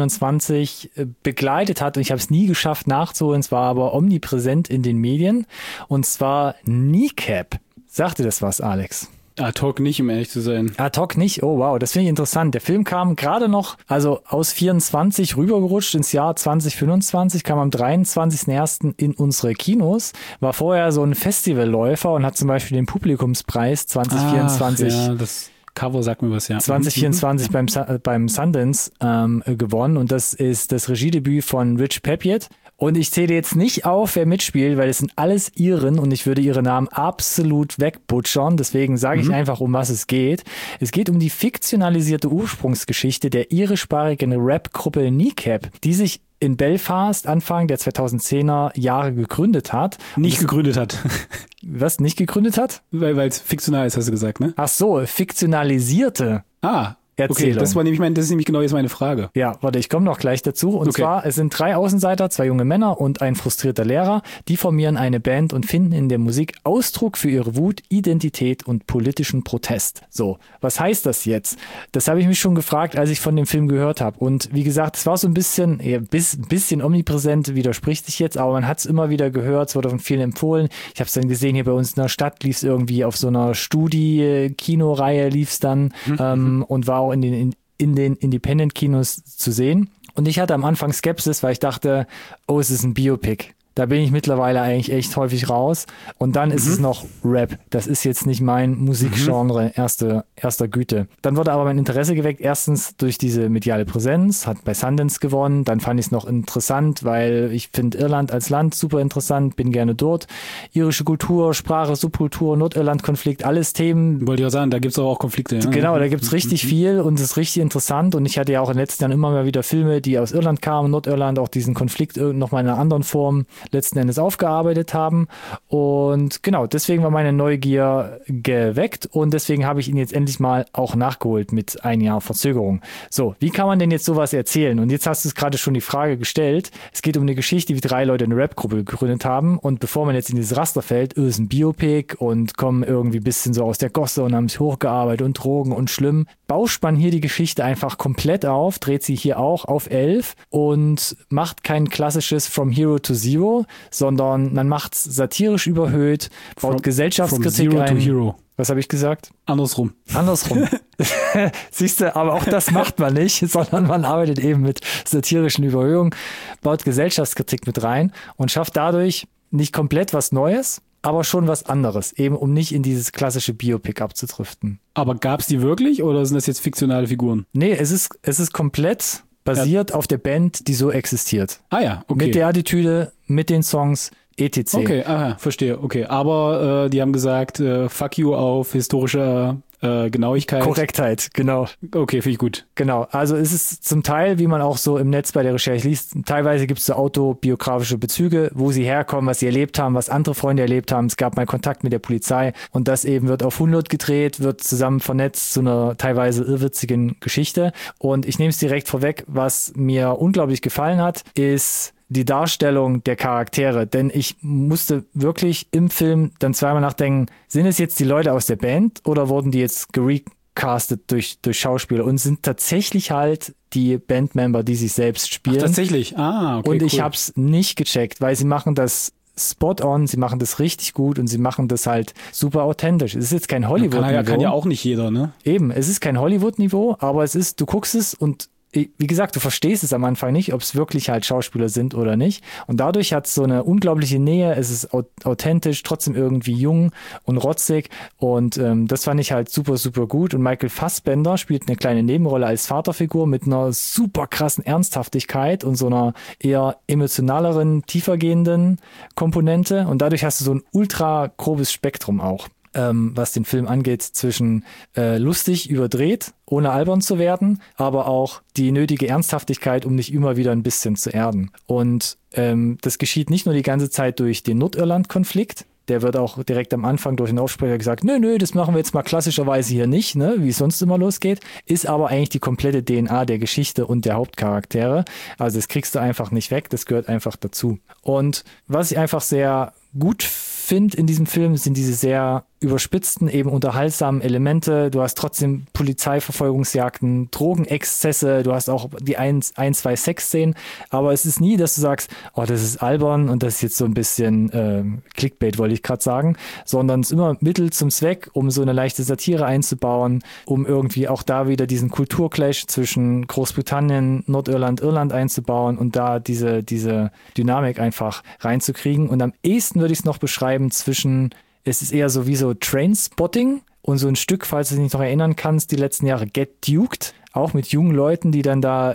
Speaker 1: 2025 begleitet hat und ich habe es nie geschafft nachzuholen, es war aber omnipräsent in den Medien und zwar Kneecap. Sagte das was, Alex?
Speaker 2: Ad hoc nicht, um ehrlich zu sein.
Speaker 1: Ad hoc nicht? Oh wow, das finde ich interessant. Der Film kam gerade noch, also aus 24 rübergerutscht ins Jahr 2025, kam am 23.01. in unsere Kinos, war vorher so ein Festivalläufer und hat zum Beispiel den Publikumspreis 2024
Speaker 2: Ach, ja, das Cover sagt mir was, ja.
Speaker 1: 2024 beim Sundance gewonnen und das ist das Regiedebüt von Rich Papiet. Und ich zähle jetzt nicht auf, wer mitspielt, weil es sind alles Iren und ich würde ihre Namen absolut wegbutschern. Deswegen sage ich einfach, um was es geht. Es geht um die fiktionalisierte Ursprungsgeschichte der irischsprachigen Rap-Gruppe Kneecap, die sich in Belfast Anfang der 2010er Jahre gegründet hat.
Speaker 2: Nicht gegründet hat.
Speaker 1: Was, nicht gegründet hat?
Speaker 2: Weil es fiktional ist, hast du gesagt, ne?
Speaker 1: Ach so, fiktionalisierte Erzählung.
Speaker 2: Okay, das ist nämlich genau jetzt meine Frage.
Speaker 1: Ja, warte, ich komme noch gleich dazu. Und zwar, es sind 3 Außenseiter, 2 junge Männer und ein frustrierter Lehrer, die formieren eine Band und finden in der Musik Ausdruck für ihre Wut, Identität und politischen Protest. So, was heißt das jetzt? Das habe ich mich schon gefragt, als ich von dem Film gehört habe. Und wie gesagt, es war so ein bisschen, bisschen omnipräsent, widerspricht sich jetzt, aber man hat es immer wieder gehört, es wurde von vielen empfohlen. Ich habe es dann gesehen, hier bei uns in der Stadt lief es irgendwie auf so einer Studi-Kinoreihe lief es dann und war auch in den Independent-Kinos zu sehen. Und ich hatte am Anfang Skepsis, weil ich dachte, oh, es ist ein Biopic. Da bin ich mittlerweile eigentlich echt häufig raus. Und dann ist es noch Rap. Das ist jetzt nicht mein Musikgenre erster Güte. Dann wurde aber mein Interesse geweckt. Erstens durch diese mediale Präsenz, hat bei Sundance gewonnen. Dann fand ich es noch interessant, weil ich finde Irland als Land super interessant, bin gerne dort. Irische Kultur, Sprache, Subkultur, Nordirland-Konflikt, alles Themen.
Speaker 2: Wollte ich auch sagen, da gibt es auch Konflikte. Ja?
Speaker 1: Genau, da gibt es richtig viel und es ist richtig interessant. Und ich hatte ja auch in den letzten Jahren immer mal wieder Filme, die aus Irland kamen, Nordirland, auch diesen Konflikt nochmal in einer anderen Form letzten Endes aufgearbeitet haben. Und genau, deswegen war meine Neugier geweckt und deswegen habe ich ihn jetzt endlich mal auch nachgeholt mit 1 Jahr Verzögerung. So, wie kann man denn jetzt sowas erzählen? Und jetzt hast du es gerade schon die Frage gestellt. Es geht um eine Geschichte, wie 3 Leute eine Rap-Gruppe gegründet haben und bevor man jetzt in dieses Raster fällt, ist ein Biopic und kommen irgendwie ein bisschen so aus der Gosse und haben sich hochgearbeitet und Drogen und schlimm, bauscht man hier die Geschichte einfach komplett auf, dreht sie hier auch auf 11 und macht kein klassisches From Hero to Zero, sondern man macht es satirisch überhöht, baut Gesellschaftskritik
Speaker 2: from Zero
Speaker 1: ein.
Speaker 2: to Hero.
Speaker 1: Was habe ich gesagt?
Speaker 2: Andersrum.
Speaker 1: Siehst du, aber auch das macht man nicht, sondern man arbeitet eben mit satirischen Überhöhungen, baut Gesellschaftskritik mit rein und schafft dadurch nicht komplett was Neues, aber schon was anderes, eben um nicht in dieses klassische Biopic abzudriften.
Speaker 2: Aber gab es die wirklich oder sind das jetzt fiktionale Figuren?
Speaker 1: Nee, es ist komplett basiert auf der Band, die so existiert.
Speaker 2: Ah ja, okay.
Speaker 1: Mit der Attitüde, mit den Songs, etc.
Speaker 2: Okay, aha, verstehe. Okay, aber die haben gesagt, fuck you auf historischer Genauigkeit.
Speaker 1: Korrektheit, genau.
Speaker 2: Okay, finde ich gut.
Speaker 1: Genau, also es ist zum Teil, wie man auch so im Netz bei der Recherche liest, teilweise gibt es so autobiografische Bezüge, wo sie herkommen, was sie erlebt haben, was andere Freunde erlebt haben. Es gab mal Kontakt mit der Polizei und das eben wird auf 100 gedreht, wird zusammen vernetzt zu einer teilweise irrwitzigen Geschichte. Und ich nehme es direkt vorweg, was mir unglaublich gefallen hat, ist die Darstellung der Charaktere, denn ich musste wirklich im Film dann zweimal nachdenken, sind es jetzt die Leute aus der Band oder wurden die jetzt gerecastet durch Schauspieler und sind tatsächlich halt die Bandmember, die sich selbst spielen.
Speaker 2: Ach, tatsächlich? Ah, okay,
Speaker 1: und ich
Speaker 2: cool.
Speaker 1: habe es nicht gecheckt, weil sie machen das spot on, sie machen das richtig gut und sie machen das halt super authentisch. Es ist jetzt kein Hollywood-Niveau.
Speaker 2: Kann ja auch nicht jeder, ne?
Speaker 1: Eben, es ist kein Hollywood-Niveau, aber es ist, du guckst es und wie gesagt, du verstehst es am Anfang nicht, ob es wirklich halt Schauspieler sind oder nicht. Und dadurch hat es so eine unglaubliche Nähe. Es ist authentisch, trotzdem irgendwie jung und rotzig. Und das fand ich halt super, super gut. Und Michael Fassbender spielt eine kleine Nebenrolle als Vaterfigur mit einer super krassen Ernsthaftigkeit und so einer eher emotionaleren, tiefergehenden Komponente. Und dadurch hast du so ein ultra grobes Spektrum auch, was den Film angeht, zwischen lustig, überdreht, ohne albern zu werden, aber auch die nötige Ernsthaftigkeit, um dich immer wieder ein bisschen zu erden. Und das geschieht nicht nur die ganze Zeit durch den Nordirland-Konflikt, Der wird auch direkt am Anfang durch den Aufsprecher gesagt, nö, das machen wir jetzt mal klassischerweise hier nicht, ne, wie es sonst immer losgeht. Ist aber eigentlich die komplette DNA der Geschichte und der Hauptcharaktere. Also das kriegst du einfach nicht weg, das gehört einfach dazu. Und was ich einfach sehr gut finde in diesem Film, sind diese sehr überspitzten, eben unterhaltsamen Elemente. Du hast trotzdem Polizeiverfolgungsjagden, Drogenexzesse, du hast auch die zwei Sexszenen, aber es ist nie, dass du sagst, oh, das ist albern und das ist jetzt so ein bisschen Clickbait, wollte ich gerade sagen, sondern es ist immer Mittel zum Zweck, um so eine leichte Satire einzubauen, um irgendwie auch da wieder diesen Kulturclash zwischen Großbritannien, Nordirland, Irland einzubauen und da diese Dynamik einfach reinzukriegen. Und am ehesten würde ich es noch beschreiben es ist eher so wie so Trainspotting und so ein Stück, falls du dich noch erinnern kannst, die letzten Jahre Get Duked, auch mit jungen Leuten, die dann da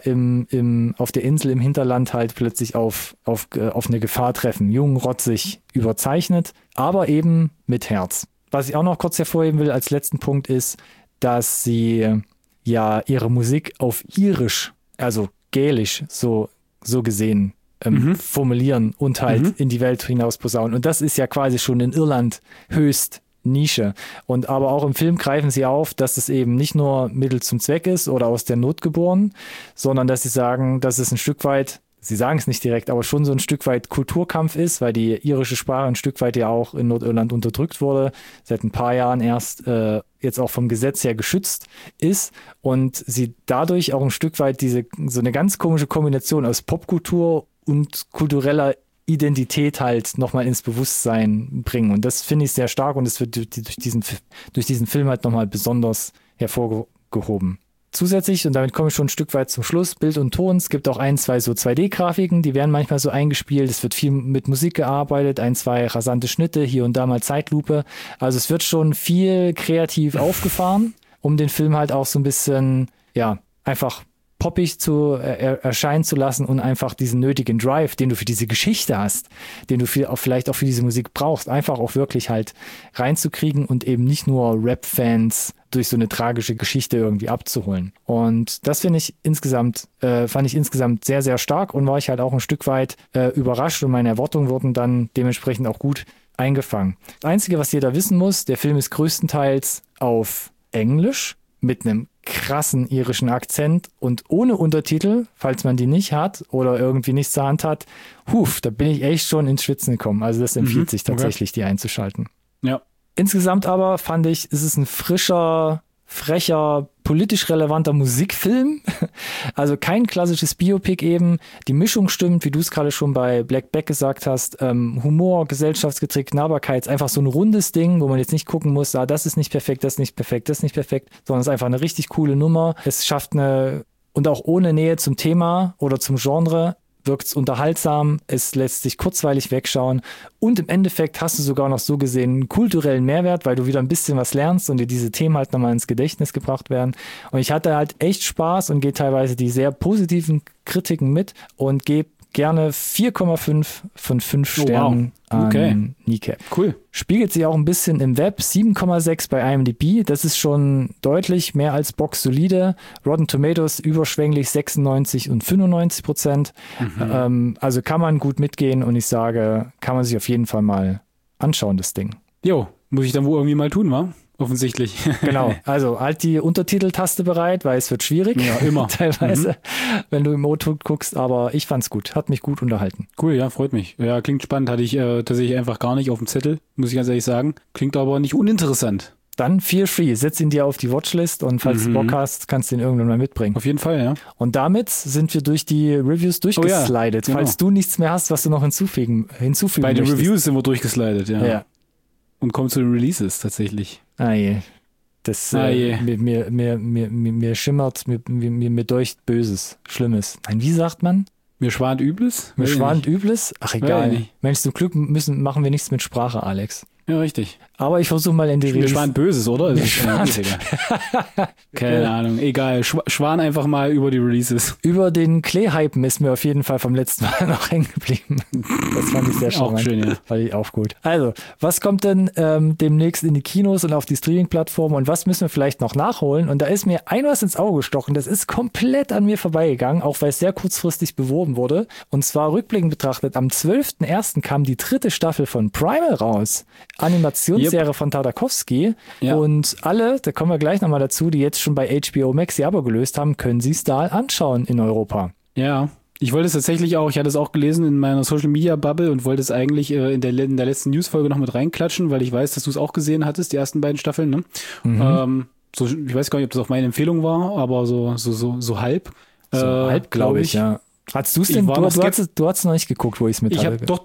Speaker 1: auf der Insel im Hinterland halt plötzlich auf eine Gefahr treffen. Jung, rotzig, überzeichnet, aber eben mit Herz. Was ich auch noch kurz hervorheben will als letzten Punkt ist, dass sie ja ihre Musik auf Irisch, also Gälisch, so gesehen formulieren und halt in die Welt hinaus posaunen. Und das ist ja quasi schon in Irland höchst Nische. Und aber auch im Film greifen sie auf, dass es eben nicht nur Mittel zum Zweck ist oder aus der Not geboren, sondern dass sie sagen, dass es ein Stück weit, sie sagen es nicht direkt, aber schon so ein Stück weit Kulturkampf ist, weil die irische Sprache ein Stück weit ja auch in Nordirland unterdrückt wurde, seit ein paar Jahren erst jetzt auch vom Gesetz her geschützt ist und sie dadurch auch ein Stück weit so eine ganz komische Kombination aus Popkultur und kultureller Identität halt nochmal ins Bewusstsein bringen. Und das finde ich sehr stark und es wird durch diesen Film halt nochmal besonders hervorgehoben. Zusätzlich, und damit komme ich schon ein Stück weit zum Schluss, Bild und Ton. Es gibt auch zwei so 2D-Grafiken, die werden manchmal so eingespielt. Es wird viel mit Musik gearbeitet, zwei rasante Schnitte, hier und da mal Zeitlupe. Also es wird schon viel kreativ aufgefahren, um den Film halt auch so ein bisschen, ja, einfach poppig erscheinen zu lassen und einfach diesen nötigen Drive, den du für diese Geschichte hast, den du vielleicht auch für diese Musik brauchst, einfach auch wirklich halt reinzukriegen und eben nicht nur Rap-Fans durch so eine tragische Geschichte irgendwie abzuholen. Und das fand ich insgesamt sehr, sehr stark und war ich halt auch ein Stück weit überrascht und meine Erwartungen wurden dann dementsprechend auch gut eingefangen. Das Einzige, was jeder wissen muss, der Film ist größtenteils auf Englisch mit einem krassen irischen Akzent und ohne Untertitel, falls man die nicht hat oder irgendwie nicht zur Hand hat, da bin ich echt schon ins Schwitzen gekommen. Also das empfiehlt sich tatsächlich, die einzuschalten.
Speaker 2: Ja.
Speaker 1: Insgesamt aber fand ich, es ist ein frischer, frecher, politisch relevanter Musikfilm. Also kein klassisches Biopic eben. Die Mischung stimmt, wie du es gerade schon bei Black Bag gesagt hast. Humor, gesellschaftsgetrieben, Nahbarkeit, einfach so ein rundes Ding, wo man jetzt nicht gucken muss, das ist nicht perfekt, das ist nicht perfekt, das ist nicht perfekt, sondern es ist einfach eine richtig coole Nummer. Es schafft und auch ohne Nähe zum Thema oder zum Genre, wirkt es unterhaltsam, es lässt sich kurzweilig wegschauen und im Endeffekt hast du sogar noch so gesehen einen kulturellen Mehrwert, weil du wieder ein bisschen was lernst und dir diese Themen halt nochmal ins Gedächtnis gebracht werden. Und ich hatte halt echt Spaß und gehe teilweise die sehr positiven Kritiken mit und gebe gerne 4,5 von 5 Sternen an Kneecap.
Speaker 2: Cool.
Speaker 1: Spiegelt sich auch ein bisschen im Web, 7,6 bei IMDb. Das ist schon deutlich mehr als Box solide. Rotten Tomatoes überschwänglich 96 und 95%. Also kann man gut mitgehen und ich sage, kann man sich auf jeden Fall mal anschauen, das Ding.
Speaker 2: Jo, muss ich dann wohl irgendwie mal tun, wa? Offensichtlich.
Speaker 1: Genau, also halt die Untertiteltaste bereit, weil es wird schwierig.
Speaker 2: Ja, immer.
Speaker 1: Teilweise, wenn du im O-Ton guckst, aber ich fand's gut, hat mich gut unterhalten.
Speaker 2: Cool, ja, freut mich. Ja, klingt spannend, hatte ich tatsächlich einfach gar nicht auf dem Zettel, muss ich ganz ehrlich sagen. Klingt aber nicht uninteressant.
Speaker 1: Dann feel free, setz ihn dir auf die Watchlist und falls du Bock hast, kannst du ihn irgendwann mal mitbringen.
Speaker 2: Auf jeden Fall, ja.
Speaker 1: Und damit sind wir durch die Reviews durchgeslidet.
Speaker 2: Genau.
Speaker 1: Falls du nichts mehr hast, was du noch hinzufügen
Speaker 2: Bei den
Speaker 1: möchtest.
Speaker 2: Reviews sind wir durchgeslidet, ja. Und kommen zu den Releases tatsächlich.
Speaker 1: Mir schimmert, mir deucht Böses, Schlimmes. Nein, wie sagt man?
Speaker 2: Mir schwant Übles?
Speaker 1: Mir schwant Übles? Ach, egal. Mensch, zum Glück machen wir nichts mit Sprache, Alex.
Speaker 2: Ja, richtig.
Speaker 1: Aber ich versuche mal in die
Speaker 2: Release. Schwan Böses, oder? Keine Ahnung, egal. Schwan einfach mal über die Releases.
Speaker 1: Über den Klee-Hypen ist mir auf jeden Fall vom letzten Mal noch hängen geblieben. Das fand ich sehr charmant.
Speaker 2: Auch schön, ja.
Speaker 1: Fand ich auch gut. Also, was kommt denn demnächst in die Kinos und auf die Streaming-Plattformen und was müssen wir vielleicht noch nachholen? Und da ist mir ein was ins Auge gestochen. Das ist komplett an mir vorbeigegangen, auch weil es sehr kurzfristig beworben wurde. Und zwar rückblickend betrachtet, am 12.01. kam die 3. Staffel von Primal raus. Animationsserie von Tartakovsky. Ja. Und alle, da kommen wir gleich nochmal dazu, die jetzt schon bei HBO Max die Abo gelöst haben, können sie es da anschauen in Europa.
Speaker 2: Ja. Ich wollte es tatsächlich auch, ich hatte es auch gelesen in meiner Social Media Bubble und wollte es eigentlich in der letzten Newsfolge noch mit reinklatschen, weil ich weiß, dass du es auch gesehen hattest, die ersten beiden Staffeln, ne? So, ich weiß gar nicht, ob das auch meine Empfehlung war, aber so halb.
Speaker 1: So halb, glaube ich, ja. Hattest du es denn? Du hast noch nicht geguckt, wo ich es mit
Speaker 2: hatte. Doch.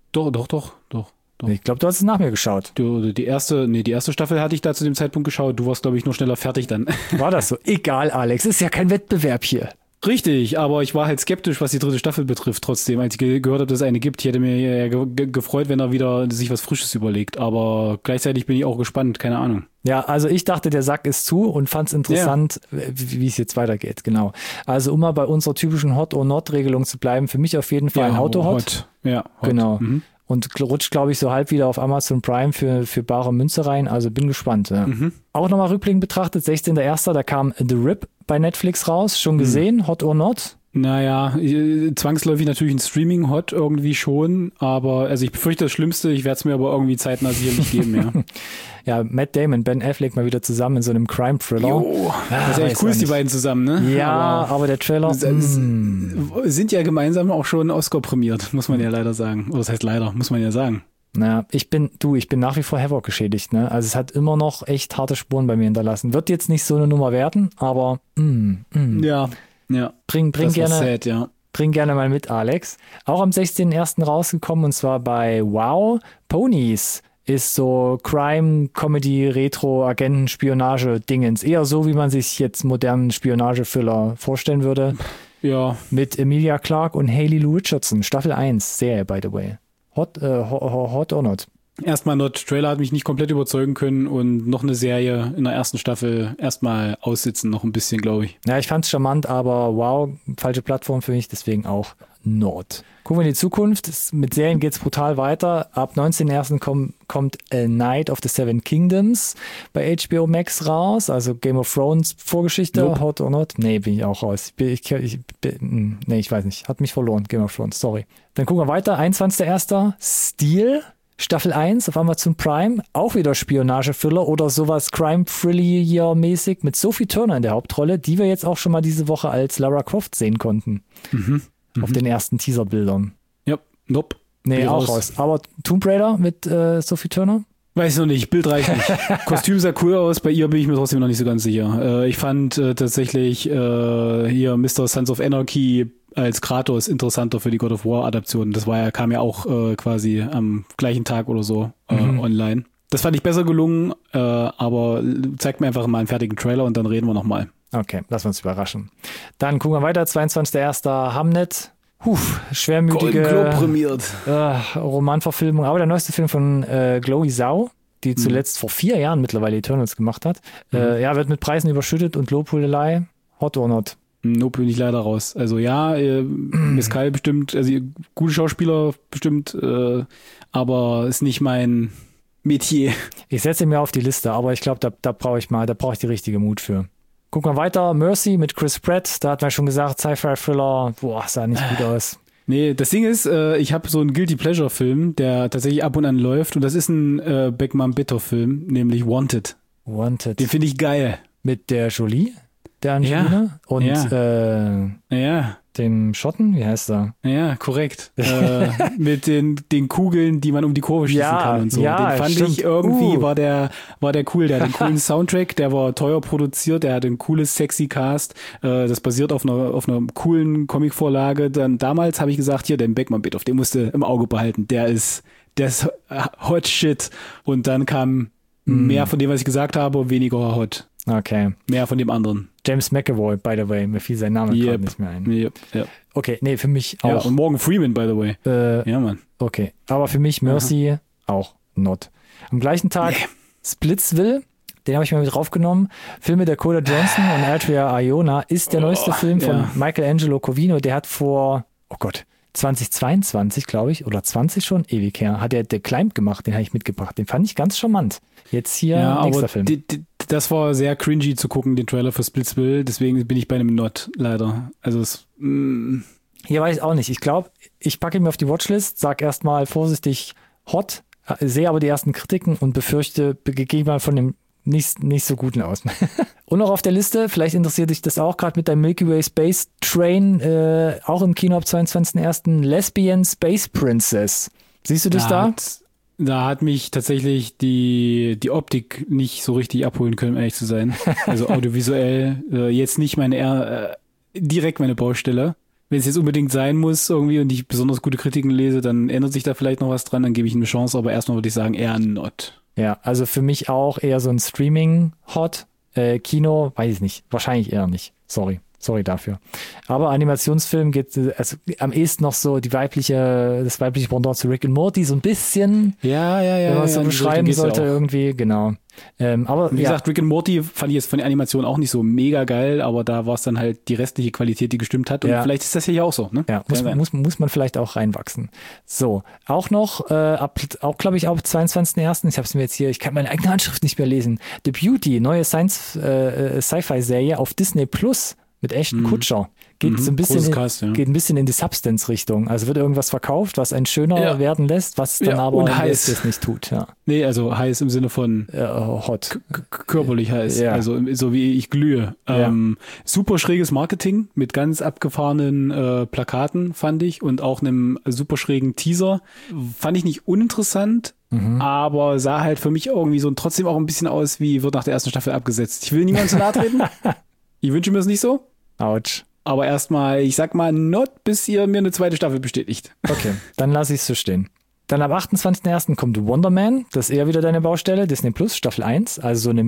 Speaker 1: Ich glaube, du hast es nach mir geschaut.
Speaker 2: Die erste Staffel hatte ich da zu dem Zeitpunkt geschaut. Du warst, glaube ich, nur schneller fertig dann.
Speaker 1: War das so? Egal, Alex. Ist ja kein Wettbewerb hier.
Speaker 2: Richtig, aber ich war halt skeptisch, was die 3. Staffel betrifft trotzdem, als ich gehört habe, dass es eine gibt. Ich hätte mir gefreut, wenn er wieder sich was Frisches überlegt, aber gleichzeitig bin ich auch gespannt, keine Ahnung.
Speaker 1: Ja, also ich dachte, der Sack ist zu und fand es interessant, wie es jetzt weitergeht, genau. Also um mal bei unserer typischen Hot-or-Not-Regelung zu bleiben, für mich auf jeden Fall ein Auto-Hot.
Speaker 2: Ja, Hot.
Speaker 1: Genau. Mhm. Und rutscht, glaube ich, so halb wieder auf Amazon Prime für bare Münze rein. Also bin gespannt. Ja. Auch nochmal rückblickend betrachtet, 16.01. da kam The Rip bei Netflix raus. Schon gesehen, Hot or Not?
Speaker 2: Naja, zwangsläufig natürlich ein Streaming-Hot irgendwie schon, aber also ich befürchte das Schlimmste, ich werde es mir aber irgendwie zeitnah sicherlich geben, ja.
Speaker 1: Ja, Matt Damon, Ben Affleck mal wieder zusammen in so einem Crime-Thriller.
Speaker 2: Jo, das ist echt cool, die beiden zusammen, ne?
Speaker 1: Ja, aber der Trailer
Speaker 2: sind ja gemeinsam auch schon Oscar prämiert, muss man ja leider sagen. Oder das heißt leider, muss man ja sagen.
Speaker 1: Naja, ich bin nach wie vor Havoc geschädigt, ne? Also es hat immer noch echt harte Spuren bei mir hinterlassen. Wird jetzt nicht so eine Nummer werden, aber
Speaker 2: Ja.
Speaker 1: Bring gerne.
Speaker 2: Sad, ja.
Speaker 1: Bring gerne mal mit, Alex. Auch am 16.01. rausgekommen und zwar bei Wow. Ponies ist so Crime, Comedy, Retro, Agenten, Spionage, Dingens. Eher so, wie man sich jetzt modernen Spionage-Thriller vorstellen würde.
Speaker 2: Ja.
Speaker 1: Mit Emilia Clarke und Hayley Lou Richardson. Staffel 1, Serie, by the way. Hot or not?
Speaker 2: Erstmal Not. Trailer hat mich nicht komplett überzeugen können und noch eine Serie in der ersten Staffel erstmal aussitzen, noch ein bisschen, glaube ich.
Speaker 1: Ja, ich fand's charmant, aber wow, falsche Plattform für mich, deswegen auch Not. Gucken wir in die Zukunft. Mit Serien geht's brutal weiter. Ab 19.01. kommt A Night of the Seven Kingdoms bei HBO Max raus, also Game of Thrones Vorgeschichte,
Speaker 2: Nope.
Speaker 1: Hot or Not? Nee, bin ich auch raus. Ich weiß nicht. Hat mich verloren, Game of Thrones, sorry. Dann gucken wir weiter. 21.01. Steel. Staffel 1 auf Amazon Prime, auch wieder Spionage-Thriller oder sowas Crime-Thriller-mäßig mit Sophie Turner in der Hauptrolle, die wir jetzt auch schon mal diese Woche als Lara Croft sehen konnten. Auf den ersten Teaserbildern.
Speaker 2: Ja, nope.
Speaker 1: Nee, auch raus. Aber Tomb Raider mit Sophie Turner?
Speaker 2: Weiß noch nicht, Bild reicht nicht. Kostüm sah cool aus, bei ihr bin ich mir trotzdem noch nicht so ganz sicher. Ich fand tatsächlich hier Mr. Sons of Anarchy als Kratos interessanter für die God of War Adaption. Das kam ja auch quasi am gleichen Tag oder so online. Das fand ich besser gelungen, aber zeigt mir einfach mal einen fertigen Trailer und dann reden wir nochmal.
Speaker 1: Okay, lassen wir uns überraschen. Dann gucken wir weiter, 22.01. Hamnet. Schwermütige
Speaker 2: Golden Globe prämiert.
Speaker 1: Romanverfilmung, aber der neueste Film von Chloe Zhao, die zuletzt vor 4 Jahren mittlerweile Eternals gemacht hat. Wird mit Preisen überschüttet und Lobhudelei. Hot or not?
Speaker 2: Nope, bin ich leider raus. Also ja, Mescal bestimmt, also gute Schauspieler bestimmt, aber ist nicht mein Metier.
Speaker 1: Ich setze mir auf die Liste, aber ich glaube, da brauche ich die richtige Mut für. Gucken wir weiter. Mercy mit Chris Pratt, da hat man schon gesagt, Sci-Fi-Thriller, sah nicht gut aus.
Speaker 2: Nee, das Ding ist, ich habe so einen Guilty Pleasure-Film, der tatsächlich ab und an läuft und das ist ein Beckman-Bitter-Film, nämlich Wanted. Den finde ich geil.
Speaker 1: Mit der Jolie? Der Angelina und dem Schotten, wie heißt er?
Speaker 2: Ja, korrekt. Mit den Kugeln, die man um die Kurve schießen kann und so.
Speaker 1: Ja,
Speaker 2: den fand ich irgendwie, war der cool. Der hat einen coolen Soundtrack, der war teuer produziert, der hat ein cooles, sexy Cast. Das basiert auf einer coolen Comicvorlage. Dann damals habe ich gesagt, hier, den Beckman-Bit, auf den musst du im Auge behalten. Der ist Hot Shit. Und dann kam mehr von dem, was ich gesagt habe, weniger Hot.
Speaker 1: Okay.
Speaker 2: Mehr von dem anderen.
Speaker 1: James McAvoy, by the way. Mir fiel sein Name gerade nicht mehr ein.
Speaker 2: Yep.
Speaker 1: Okay, nee, für mich auch.
Speaker 2: Und Morgan Freeman, by the way.
Speaker 1: Ja, Mann. Okay, aber für mich Mercy auch not. Am gleichen Tag Splitsville, den habe ich mir mit draufgenommen. Film mit Dakota Johnson und Adria Arjona ist der neueste Film von Michelangelo Covino. Der hat vor, 2022, glaube ich, oder 20 schon, ewig her, hat er The Climb gemacht, den habe ich mitgebracht. Den fand ich ganz charmant. Jetzt hier nächster Film.
Speaker 2: Das war sehr cringy zu gucken, den Trailer für Splitsville, deswegen bin ich bei einem Not, leider. Also
Speaker 1: Hier weiß ich auch nicht. Ich glaube, ich packe ihn mir auf die Watchlist, sag erstmal vorsichtig hot, sehe aber die ersten Kritiken und befürchte, gehe mal von dem nicht so guten aus. Und noch auf der Liste, vielleicht interessiert dich das auch, gerade mit deinem Milky Way Space Train, auch im Kino ab 22.01. Lesbian Space Princess. Siehst du dich da?
Speaker 2: Da hat mich tatsächlich die Optik nicht so richtig abholen können, um ehrlich zu sein. Also audiovisuell jetzt nicht direkt meine Baustelle. Wenn es jetzt unbedingt sein muss irgendwie und ich besonders gute Kritiken lese, dann ändert sich da vielleicht noch was dran, dann gebe ich ihm eine Chance, aber erstmal würde ich sagen, eher Not.
Speaker 1: Ja, also für mich auch eher so ein Streaming-Hot. Kino, weiß ich nicht. Wahrscheinlich eher nicht. Sorry dafür. Aber Animationsfilm geht also am ehesten noch so das weibliche Pendant zu Rick and Morty, so ein bisschen.
Speaker 2: Ja.
Speaker 1: Wenn man es so beschreiben sollte irgendwie, genau. Aber
Speaker 2: wie gesagt, Rick and Morty fand ich jetzt von der Animation auch nicht so mega geil, aber da war es dann halt die restliche Qualität, die gestimmt hat. Und vielleicht ist das hier ja auch so, ne?
Speaker 1: Ja, muss man vielleicht auch reinwachsen. So, auch noch, auch glaube ich, ab 22.01. Ich habe es mir jetzt hier, ich kann meine eigene Handschrift nicht mehr lesen. The Beauty, neue Sci-Fi-Serie auf Disney Plus. Mit Ashton Kutcher. Geht so ein bisschen, geht ein bisschen in die Substance-Richtung. Also wird irgendwas verkauft, was einen schöner werden lässt, was dann aber das nicht tut. Ja.
Speaker 2: Nee, also heiß im Sinne von
Speaker 1: hot.
Speaker 2: Körperlich heiß. Ja. Also so wie ich glühe. Super schräges Marketing mit ganz abgefahrenen Plakaten, fand ich. Und auch einem super schrägen Teaser. Fand ich nicht uninteressant. Aber sah halt für mich irgendwie so trotzdem auch ein bisschen aus, wie wird nach der ersten Staffel abgesetzt. Ich will niemandem zu nahe treten. Ich wünsche mir das nicht so.
Speaker 1: Autsch.
Speaker 2: Aber erstmal, ich sag mal, not, bis ihr mir eine zweite Staffel bestätigt.
Speaker 1: Okay, dann lasse ich es so stehen. Dann am 28.01. kommt Wonder Man. Das ist eher wieder deine Baustelle. Disney Plus, Staffel 1. Also so eine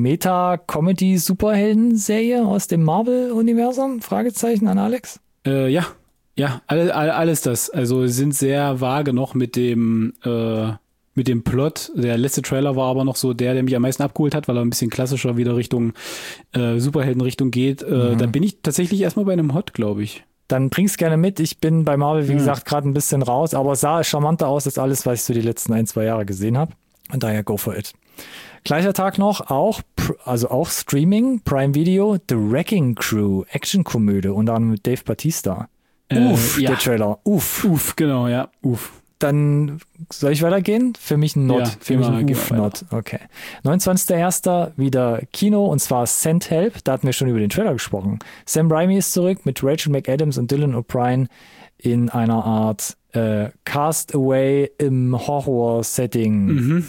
Speaker 1: Meta-Comedy-Superhelden-Serie aus dem Marvel-Universum? Fragezeichen an Alex?
Speaker 2: Ja, alles das. Also sind sehr vage noch mit dem Plot. Der letzte Trailer war aber noch so der mich am meisten abgeholt hat, weil er ein bisschen klassischer wieder Richtung Superhelden-Richtung geht. Da bin ich tatsächlich erstmal bei einem Hot, glaube ich.
Speaker 1: Dann bring's gerne mit. Ich bin bei Marvel, wie gesagt, gerade ein bisschen raus, aber es sah charmanter aus als alles, was ich so die letzten 1-2 Jahre gesehen habe. Und daher go for it. Gleicher Tag noch, auch Streaming, Prime Video, The Wrecking Crew, Actionkomödie, unter anderem mit Dave Bautista. Der Trailer.
Speaker 2: Genau, ja.
Speaker 1: Dann soll ich weitergehen? Für mich ein Not. Für mich ein Not. Okay. 29.01. wieder Kino und zwar Send Help. Da hatten wir schon über den Trailer gesprochen. Sam Raimi ist zurück mit Rachel McAdams und Dylan O'Brien in einer Art Castaway im Horror-Setting.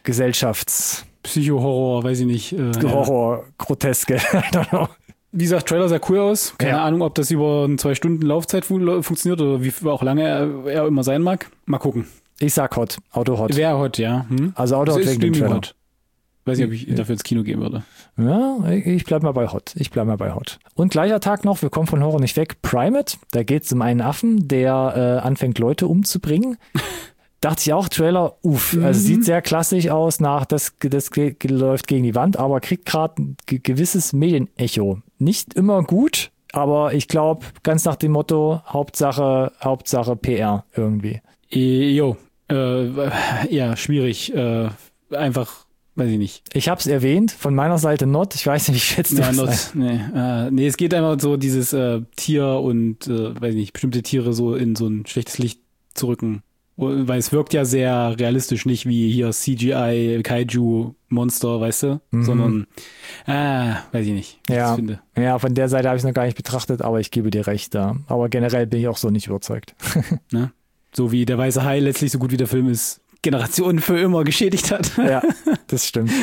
Speaker 2: Psycho-Horror, weiß ich nicht.
Speaker 1: Horror, Groteske. I don't know.
Speaker 2: Wie gesagt, Trailer sah cool aus. Keine Ahnung, ob das über eine 2 Stunden Laufzeit funktioniert oder wie auch lange er immer sein mag. Mal gucken.
Speaker 1: Ich sag hot. Auto hot.
Speaker 2: Wäre hot, ja.
Speaker 1: Also Auto hot wegen dem Trailer.
Speaker 2: Hot. Weiß nicht, ob ich dafür ins Kino gehen würde.
Speaker 1: Ja, ich bleib mal bei hot. Und gleicher Tag noch, wir kommen von Horror nicht weg, Primate. Da geht es um einen Affen, der anfängt, Leute umzubringen. Dachte ich auch, Trailer, also sieht sehr klassisch aus das läuft gegen die Wand, aber kriegt gerade ein gewisses Medienecho. Nicht immer gut, aber ich glaube, ganz nach dem Motto, Hauptsache PR irgendwie.
Speaker 2: Ja, schwierig. Einfach, weiß ich nicht.
Speaker 1: Ich habe es erwähnt, von meiner Seite not. Ich weiß nicht, wie schätzt du das?
Speaker 2: Nee, es geht einfach so dieses Tier und, weiß ich nicht, bestimmte Tiere so in so ein schlechtes Licht zu rücken. Weil es wirkt ja sehr realistisch, nicht wie hier CGI, Kaiju-Monster, weißt du? Sondern, weiß ich nicht, wie ich das finde.
Speaker 1: Ja, von der Seite habe ich es noch gar nicht betrachtet, aber ich gebe dir recht da. Aber generell bin ich auch so nicht überzeugt.
Speaker 2: Ne? So wie der Weiße Hai letztlich so gut wie der Film ist, Generationen für immer geschädigt hat.
Speaker 1: Ja, das stimmt.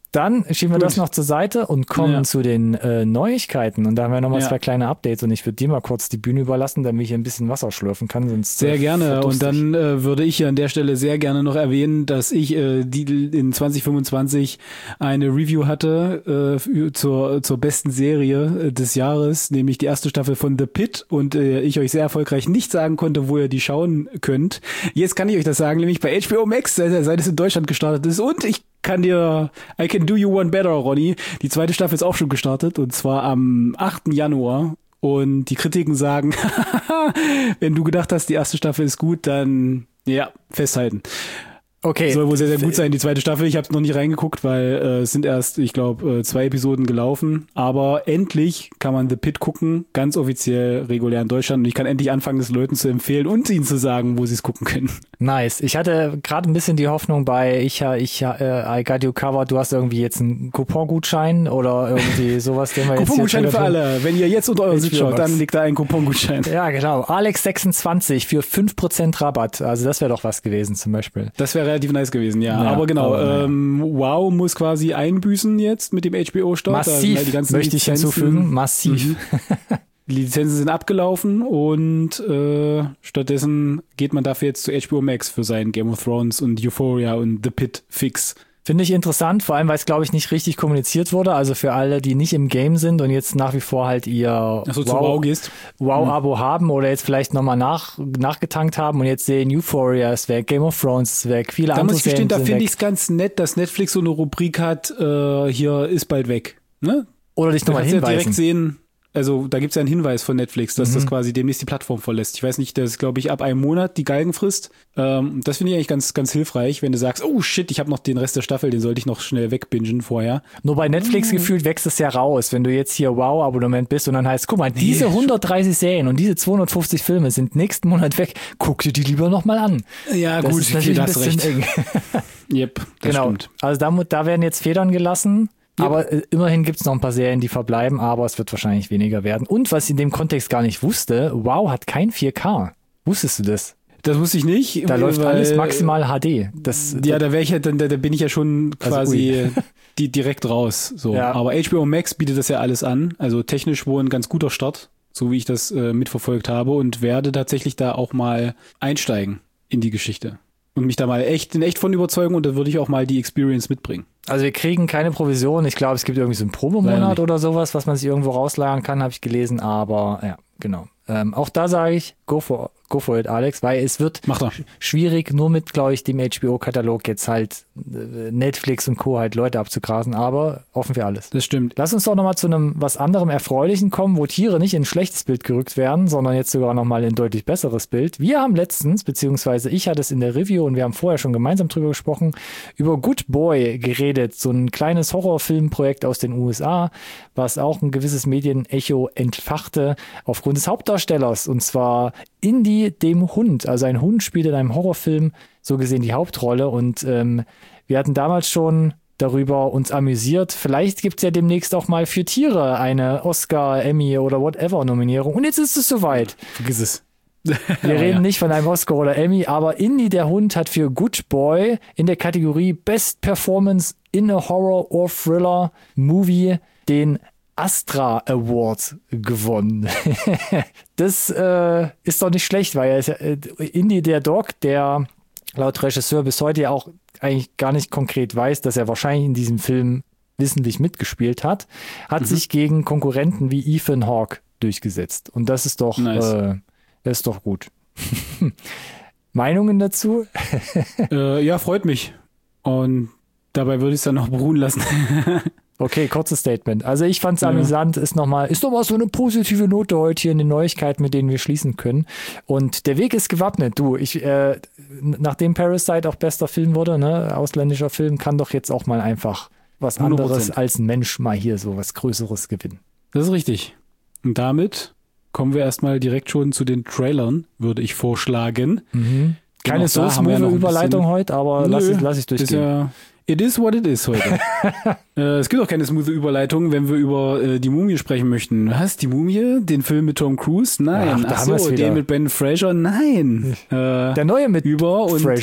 Speaker 1: Dann schieben wir das noch zur Seite und kommen zu den Neuigkeiten. Und da haben wir nochmal 2 kleine Updates. Und ich würde dir mal kurz die Bühne überlassen, damit ich hier ein bisschen Wasser schlürfen kann. Sonst,
Speaker 2: sehr gerne. Und dann würde ich hier an der Stelle sehr gerne noch erwähnen, dass ich in 2025 eine Review hatte zur besten Serie des Jahres, nämlich die erste Staffel von The Pitt. Und ich euch sehr erfolgreich nicht sagen konnte, wo ihr die schauen könnt. Jetzt kann ich euch das sagen, nämlich bei HBO Max, seit es in Deutschland gestartet ist. Und I can do you one better, Ronny. Die zweite Staffel ist auch schon gestartet und zwar am 8. Januar. Und die Kritiken sagen, wenn du gedacht hast, die erste Staffel ist gut, dann festhalten.
Speaker 1: Okay.
Speaker 2: Soll wohl sehr, sehr gut sein, die zweite Staffel. Ich habe noch nicht reingeguckt, weil es sind erst, ich glaube, 2 Episoden gelaufen. Aber endlich kann man The Pitt gucken, ganz offiziell regulär in Deutschland. Und ich kann endlich anfangen, das Leuten zu empfehlen und ihnen zu sagen, wo sie es gucken können.
Speaker 1: Nice. Ich hatte gerade ein bisschen die Hoffnung bei I Got You Covered, du hast irgendwie jetzt einen Coupon-Gutschein oder irgendwie sowas, den wir jetzt
Speaker 2: Coupon-Gutschein für alle. Wenn ihr jetzt unter euren Sitz schaut, dann liegt da ein Coupon-Gutschein.
Speaker 1: Ja, genau. Alex26 für 5% Rabatt. Also das wäre doch was gewesen zum Beispiel.
Speaker 2: Das wäre relativ nice gewesen, ja. Aber genau, Wow muss quasi einbüßen jetzt mit dem HBO-Start.
Speaker 1: Massiv,
Speaker 2: die ganzen
Speaker 1: möchte ich hinzufügen. Massiv.
Speaker 2: Die Lizenzen sind abgelaufen und stattdessen geht man dafür jetzt zu HBO Max für seinen Game of Thrones und Euphoria und The Pitt Fix.
Speaker 1: Finde ich interessant, vor allem, weil es, glaube ich, nicht richtig kommuniziert wurde. Also für alle, die nicht im Game sind und jetzt nach wie vor halt ihr Wow-Abo haben oder jetzt vielleicht nochmal nachgetankt haben und jetzt sehen, Euphoria ist weg, Game of Thrones ist weg, viele andere Serien.
Speaker 2: Da finde ich es ganz nett, dass Netflix so eine Rubrik hat, hier ist bald weg. Ne?
Speaker 1: Oder dich nochmal hinweisen.
Speaker 2: Ja direkt sehen. Also da gibt es ja einen Hinweis von Netflix, dass das quasi demnächst die Plattform verlässt. Ich weiß nicht, das ist, glaube ich, ab einem Monat die Galgenfrist. Das finde ich eigentlich ganz, ganz hilfreich, wenn du sagst, oh shit, ich habe noch den Rest der Staffel, den sollte ich noch schnell wegbingen vorher.
Speaker 1: Nur bei Netflix gefühlt wächst es ja raus, wenn du jetzt hier Wow-Abonnement bist und dann heißt, guck mal, diese 130 Serien und diese 250 Filme sind nächsten Monat weg, guck dir die lieber nochmal an.
Speaker 2: Ja
Speaker 1: das
Speaker 2: gut,
Speaker 1: ist natürlich
Speaker 2: das
Speaker 1: ein bisschen
Speaker 2: recht.
Speaker 1: eng.
Speaker 2: Yep, das stimmt.
Speaker 1: Also da werden jetzt Federn gelassen. Aber immerhin gibt es noch ein paar Serien, die verbleiben, aber es wird wahrscheinlich weniger werden. Und was ich in dem Kontext gar nicht wusste, Wow hat kein 4K. Wusstest du das?
Speaker 2: Das wusste ich nicht.
Speaker 1: Da läuft alles maximal HD.
Speaker 2: Da wäre ich ja dann, da bin ich ja schon quasi direkt raus. So. Ja. Aber HBO Max bietet das ja alles an. Also technisch wohl ein ganz guter Start, so wie ich das mitverfolgt habe und werde tatsächlich da auch mal einsteigen in die Geschichte. Und mich da mal echt von überzeugen und da würde ich auch mal die Experience mitbringen.
Speaker 1: Also wir kriegen keine Provision. Ich glaube, es gibt irgendwie so einen Probemonat oder sowas, was man sich irgendwo rauslagern kann, habe ich gelesen. Aber ja, genau. Auch da sage ich, go for it, Alex, weil es wird schwierig, nur mit, glaube ich, dem HBO-Katalog jetzt halt Netflix und Co. halt Leute abzugrasen, aber offen für alles.
Speaker 2: Das stimmt.
Speaker 1: Lass uns doch nochmal zu einem was anderem Erfreulichen kommen, wo Tiere nicht in ein schlechtes Bild gerückt werden, sondern jetzt sogar nochmal in ein deutlich besseres Bild. Wir haben letztens, beziehungsweise ich hatte es in der Review und wir haben vorher schon gemeinsam drüber gesprochen, über Good Boy geredet, so ein kleines Horrorfilmprojekt aus den USA, was auch ein gewisses Medienecho entfachte aufgrund des Hauptdarstellers, und zwar Indy, dem Hund. Also ein Hund spielt in einem Horrorfilm so gesehen die Hauptrolle und wir hatten damals schon darüber uns amüsiert. Vielleicht gibt es ja demnächst auch mal für Tiere eine Oscar, Emmy oder whatever Nominierung. Und jetzt ist es soweit.
Speaker 2: Vergiss es.
Speaker 1: Wir reden nicht von einem Oscar oder Emmy, aber Indy, der Hund, hat für Good Boy in der Kategorie Best Performance in a Horror or Thriller Movie den Astra Award gewonnen. Das ist doch nicht schlecht, weil Indy, der Dog, der laut Regisseur bis heute ja auch eigentlich gar nicht konkret weiß, dass er wahrscheinlich in diesem Film wissentlich mitgespielt hat, sich gegen Konkurrenten wie Ethan Hawke durchgesetzt. Und das ist doch, das ist doch gut. Meinungen dazu?
Speaker 2: Ja, freut mich. Und dabei würde ich es dann noch beruhen lassen.
Speaker 1: Okay, kurzes Statement. Also ich fand es amüsant, ist nochmal so eine positive Note heute hier in den Neuigkeiten, mit denen wir schließen können. Und der Weg ist gewappnet. Du, nachdem Parasite auch bester Film wurde, ne, ausländischer Film, kann doch jetzt auch mal einfach was anderes 100%. Als ein Mensch mal hier so was Größeres gewinnen.
Speaker 2: Das ist richtig. Und damit kommen wir erstmal direkt schon zu den Trailern, würde ich vorschlagen.
Speaker 1: Mhm. Keine so smooth Überleitung heute, aber lass ich durchgehen.
Speaker 2: It is what it is heute. Es gibt auch keine smooth Überleitung, wenn wir über die Mumie sprechen möchten. Was, die Mumie? Den Film mit Tom Cruise? Nein.
Speaker 1: Ach so, den
Speaker 2: mit Ben Fraser? Nein.
Speaker 1: Der neue mit
Speaker 2: Fraser.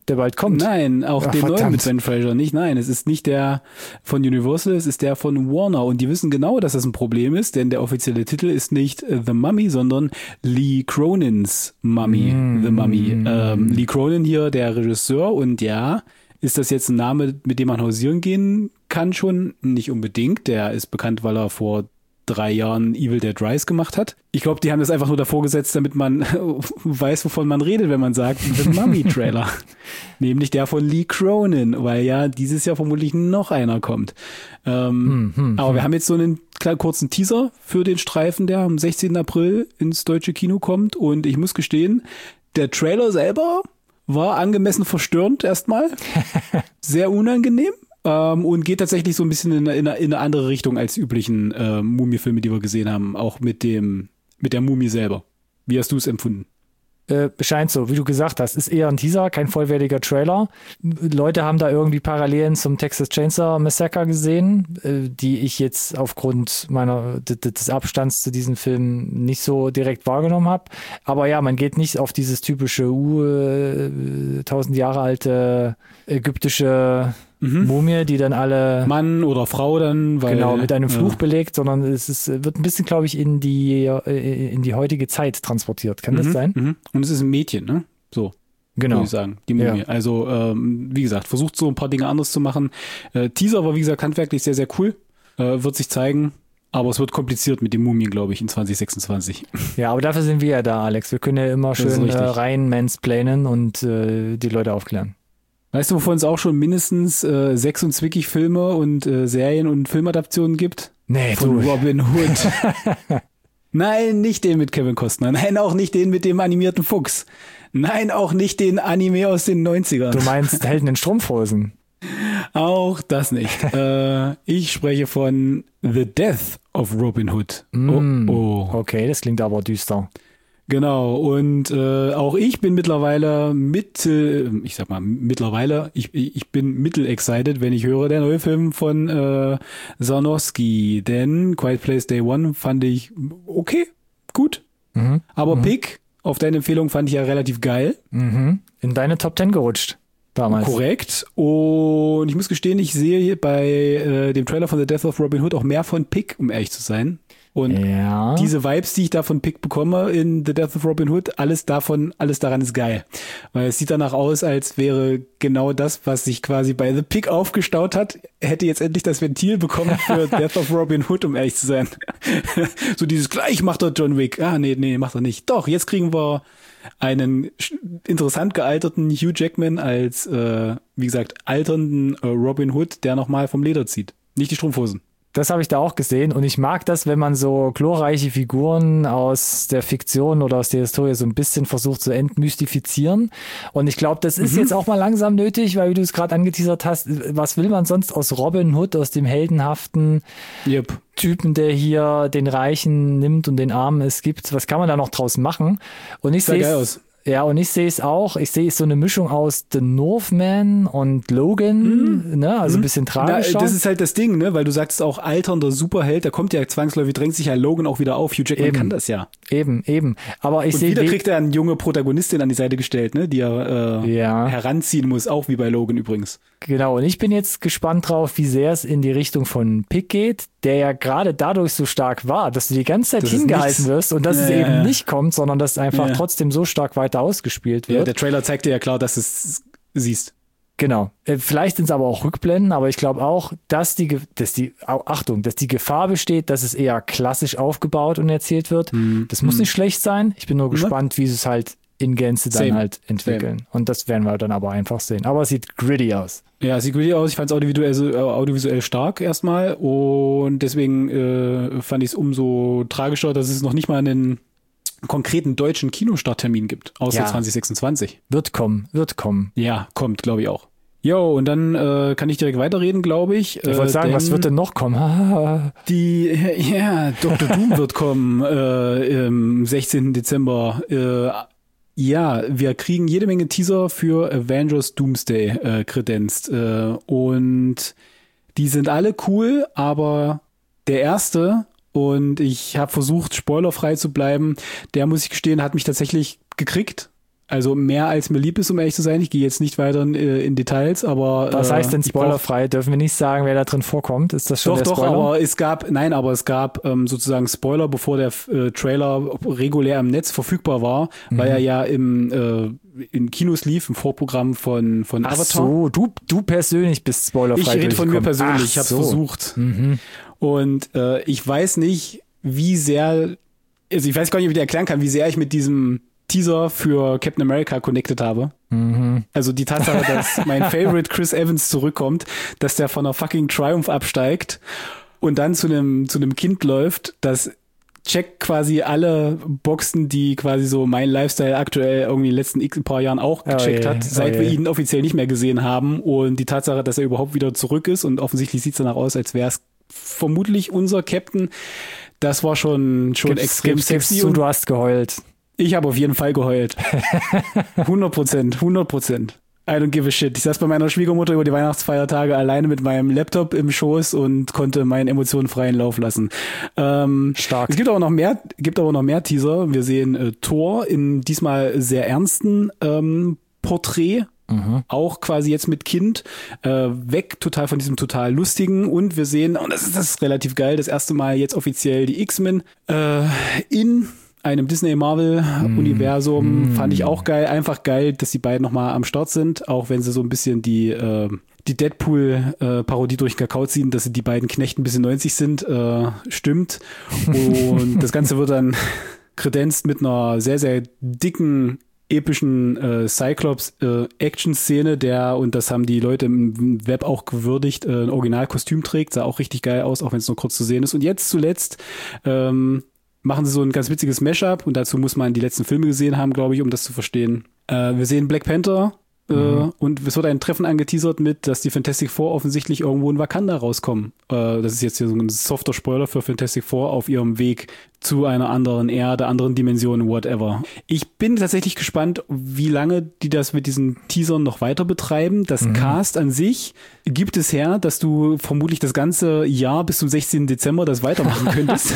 Speaker 1: der bald kommt.
Speaker 2: Nein, auch
Speaker 1: Ach,
Speaker 2: den neuen
Speaker 1: verdammt.
Speaker 2: mit Ben Fraser nicht. Nein, es ist nicht der von Universal, es ist der von Warner. Und die wissen genau, dass das ein Problem ist, denn der offizielle Titel ist nicht The Mummy, sondern Lee Cronins Mummy, The Mummy. Lee Cronin hier, der Regisseur. Und ja, ist das jetzt ein Name, mit dem man hausieren gehen kann schon? Nicht unbedingt. Der ist bekannt, weil er vor 3 Jahren Evil Dead Rise gemacht hat. Ich glaube, die haben das einfach nur davor gesetzt, damit man weiß, wovon man redet, wenn man sagt The Mummy Trailer. Nämlich der von Lee Cronin, weil ja dieses Jahr vermutlich noch einer kommt. Aber wir haben jetzt so einen kurzen Teaser für den Streifen, der am 16. April ins deutsche Kino kommt. Und ich muss gestehen, der Trailer selber war angemessen verstörend erstmal. Sehr unangenehm. Und geht tatsächlich so ein bisschen in eine andere Richtung als die üblichen Mumie-Filme, die wir gesehen haben, auch mit der Mumie selber. Wie hast du es empfunden?
Speaker 1: Scheint so, wie du gesagt hast, ist eher ein Teaser, kein vollwertiger Trailer. Leute haben da irgendwie Parallelen zum Texas Chainsaw Massacre gesehen, die ich jetzt aufgrund des Abstands zu diesen Filmen nicht so direkt wahrgenommen habe. Aber ja, man geht nicht auf dieses typische 1000 Jahre alte ägyptische Mumie, die dann alle
Speaker 2: Mann oder Frau dann, weil
Speaker 1: genau mit einem Fluch belegt, sondern wird ein bisschen, glaube ich, in die heutige Zeit transportiert. Kann das sein?
Speaker 2: Und es ist ein Mädchen, ne? So.
Speaker 1: Genau.
Speaker 2: Würde ich sagen, die Mumie.
Speaker 1: Ja.
Speaker 2: Also, wie gesagt, versucht so ein paar Dinge anders zu machen. Teaser war, wie gesagt, handwerklich sehr, sehr cool. Wird sich zeigen. Aber es wird kompliziert mit den Mumien, glaube ich, in 2026.
Speaker 1: Ja, aber dafür sind wir ja da, Alex. Wir können ja immer
Speaker 2: Das ist
Speaker 1: schön
Speaker 2: richtig.
Speaker 1: rein mansplainen und die Leute aufklären.
Speaker 2: Weißt du, wovon es auch schon mindestens 26 Filme und Serien und Filmadaptionen gibt?
Speaker 1: Nee,
Speaker 2: Von
Speaker 1: du.
Speaker 2: Robin Hood. Nein, nicht den mit Kevin Costner. Nein, auch nicht den mit dem animierten Fuchs. Nein, auch nicht den Anime aus den 90ern.
Speaker 1: Du meinst Helden in Strumpfhosen?
Speaker 2: Auch das nicht. Ich spreche von The Death of Robin Hood. Oh.
Speaker 1: Okay, das klingt aber düster.
Speaker 2: Genau, und auch ich bin mittlerweile ich bin mittel-excited, wenn ich höre, der neue Film von Sarnowski, denn Quiet Place Day One fand ich okay, gut, aber Pig, auf deine Empfehlung, fand ich ja relativ geil.
Speaker 1: In deine Top 10 gerutscht damals.
Speaker 2: Korrekt, und ich muss gestehen, ich sehe hier bei dem Trailer von The Death of Robin Hood auch mehr von Pig, um ehrlich zu sein. Und
Speaker 1: Ja.
Speaker 2: diese Vibes, die ich da von Pig bekomme in The Death of Robin Hood, alles daran ist geil. Weil es sieht danach aus, als wäre genau das, was sich quasi bei The Pig aufgestaut hat, hätte jetzt endlich das Ventil bekommen für Death of Robin Hood, um ehrlich zu sein. So dieses, gleich macht er John Wick. Ah, nee, macht er nicht. Doch, jetzt kriegen wir einen interessant gealterten Hugh Jackman als, wie gesagt, alternden Robin Hood, der nochmal vom Leder zieht. Nicht die Strumpfhosen.
Speaker 1: Das habe ich da auch gesehen und ich mag das, wenn man so glorreiche Figuren aus der Fiktion oder aus der Historie so ein bisschen versucht zu entmystifizieren. Und ich glaube, das ist jetzt auch mal langsam nötig, weil wie du es gerade angeteasert hast, was will man sonst aus Robin Hood, aus dem heldenhaften
Speaker 2: Yep.
Speaker 1: Typen, der hier den Reichen nimmt und den Armen es gibt? Was kann man da noch draus machen? Und ich
Speaker 2: Sah
Speaker 1: sehe
Speaker 2: geil
Speaker 1: es.
Speaker 2: aus.
Speaker 1: Ja, und ich sehe es auch. Ich sehe so eine Mischung aus The Northman und Logan, ne? Also ein bisschen tragischer.
Speaker 2: Das ist halt das Ding, ne? Weil du sagst auch alternder Superheld, da kommt ja zwangsläufig, drängt sich ja Logan auch wieder auf. Hugh Jackman kann das ja.
Speaker 1: Eben. Aber ich
Speaker 2: Und
Speaker 1: sehe
Speaker 2: wieder kriegt er eine junge Protagonistin an die Seite gestellt, ne? Die er heranziehen muss, auch wie bei Logan übrigens.
Speaker 1: Genau, und ich bin jetzt gespannt drauf, wie sehr es in die Richtung von Pig geht, der ja gerade dadurch so stark war, dass du die ganze Zeit
Speaker 2: Das ist
Speaker 1: hingehalten
Speaker 2: nichts.
Speaker 1: wirst und dass es eben nicht kommt, sondern dass es einfach trotzdem so stark weiter ausgespielt
Speaker 2: Ja,
Speaker 1: wird.
Speaker 2: der Trailer zeigt dir ja klar, dass du es siehst.
Speaker 1: Genau. Vielleicht sind es aber auch Rückblenden, aber ich glaube auch, dass die Gefahr besteht, dass es eher klassisch aufgebaut und erzählt wird. Das muss nicht schlecht sein. Ich bin nur gespannt, wie sie es halt in Gänze dann halt entwickeln. Und das werden wir dann aber einfach sehen. Aber es sieht gritty aus.
Speaker 2: Ja, es sieht gritty aus. Ich fand es audiovisuell stark erstmal und deswegen fand ich es umso tragischer, dass es noch nicht mal einen konkreten deutschen Kinostarttermin gibt, außer 2026.
Speaker 1: Wird kommen.
Speaker 2: Ja, kommt, glaube ich auch. Jo, und dann kann ich direkt weiterreden, glaube ich.
Speaker 1: Ich wollte sagen, was wird denn noch kommen?
Speaker 2: Dr. Doom wird kommen im 16. Dezember. Wir kriegen jede Menge Teaser für Avengers Doomsday kredenzt. Und die sind alle cool, aber der erste, und ich habe versucht, spoilerfrei zu bleiben, der, muss ich gestehen, hat mich tatsächlich gekriegt. Also mehr als mir lieb ist, um ehrlich zu sein. Ich gehe jetzt nicht weiter in Details, aber...
Speaker 1: Was heißt denn spoilerfrei? Dürfen wir nicht sagen, wer da drin vorkommt? Ist das schon der Spoiler?
Speaker 2: Aber es gab sozusagen Spoiler, bevor der Trailer regulär im Netz verfügbar war, weil er ja in Kinos lief, im Vorprogramm von Avatar.
Speaker 1: Ach so, du persönlich bist spoilerfrei.
Speaker 2: Ich rede von mir persönlich, ich habe
Speaker 1: so.
Speaker 2: versucht. Und ich weiß nicht, wie sehr, also ich weiß gar nicht, wie ich dir erklären kann, wie sehr ich mit diesem Teaser für Captain America connected habe. Also die Tatsache, dass mein Favorite Chris Evans zurückkommt, dass der von einer fucking Triumph absteigt und dann zu einem Kind läuft, das checkt quasi alle Boxen, die quasi so mein Lifestyle aktuell irgendwie in den letzten x paar Jahren auch gecheckt hat, seit wir ihn offiziell nicht mehr gesehen haben. Und die Tatsache, dass er überhaupt wieder zurück ist und offensichtlich sieht es danach aus, als wäre es vermutlich unser Captain, das war schon extrem sexy.
Speaker 1: Du hast geheult.
Speaker 2: Ich habe auf jeden Fall geheult. 100%. I don't give a shit. Ich saß bei meiner Schwiegermutter über die Weihnachtsfeiertage alleine mit meinem Laptop im Schoß und konnte meinen Emotionen freien Lauf lassen.
Speaker 1: Stark.
Speaker 2: Es gibt aber noch mehr Teaser. Wir sehen Thor in diesmal sehr ernsten Porträt. Auch quasi jetzt mit Kind, weg total von diesem total lustigen, und wir sehen, und das ist relativ geil, das erste Mal jetzt offiziell die X-Men in einem Disney-Marvel-Universum. Fand ich auch geil. Einfach geil, dass die beiden nochmal am Start sind, auch wenn sie so ein bisschen die Deadpool-Parodie durch den Kakao ziehen, dass sie die beiden Knechten bis in 90 sind, stimmt. Und das Ganze wird dann kredenzt mit einer sehr, sehr dicken, epischen Cyclops-Action-Szene, und das haben die Leute im Web auch gewürdigt, ein Originalkostüm trägt, sah auch richtig geil aus, auch wenn es nur kurz zu sehen ist. Und jetzt zuletzt machen sie so ein ganz witziges Mashup, und dazu muss man die letzten Filme gesehen haben, glaube ich, um das zu verstehen. Wir sehen Black Panther, und es wird ein Treffen angeteasert mit, dass die Fantastic Four offensichtlich irgendwo in Wakanda rauskommen. Das ist jetzt hier so ein softer Spoiler für Fantastic Four auf ihrem Weg zu einer anderen Erde, anderen Dimensionen, whatever. Ich bin tatsächlich gespannt, wie lange die das mit diesen Teasern noch weiter betreiben. Das Cast an sich gibt es her, dass du vermutlich das ganze Jahr bis zum 16. Dezember das weitermachen könntest.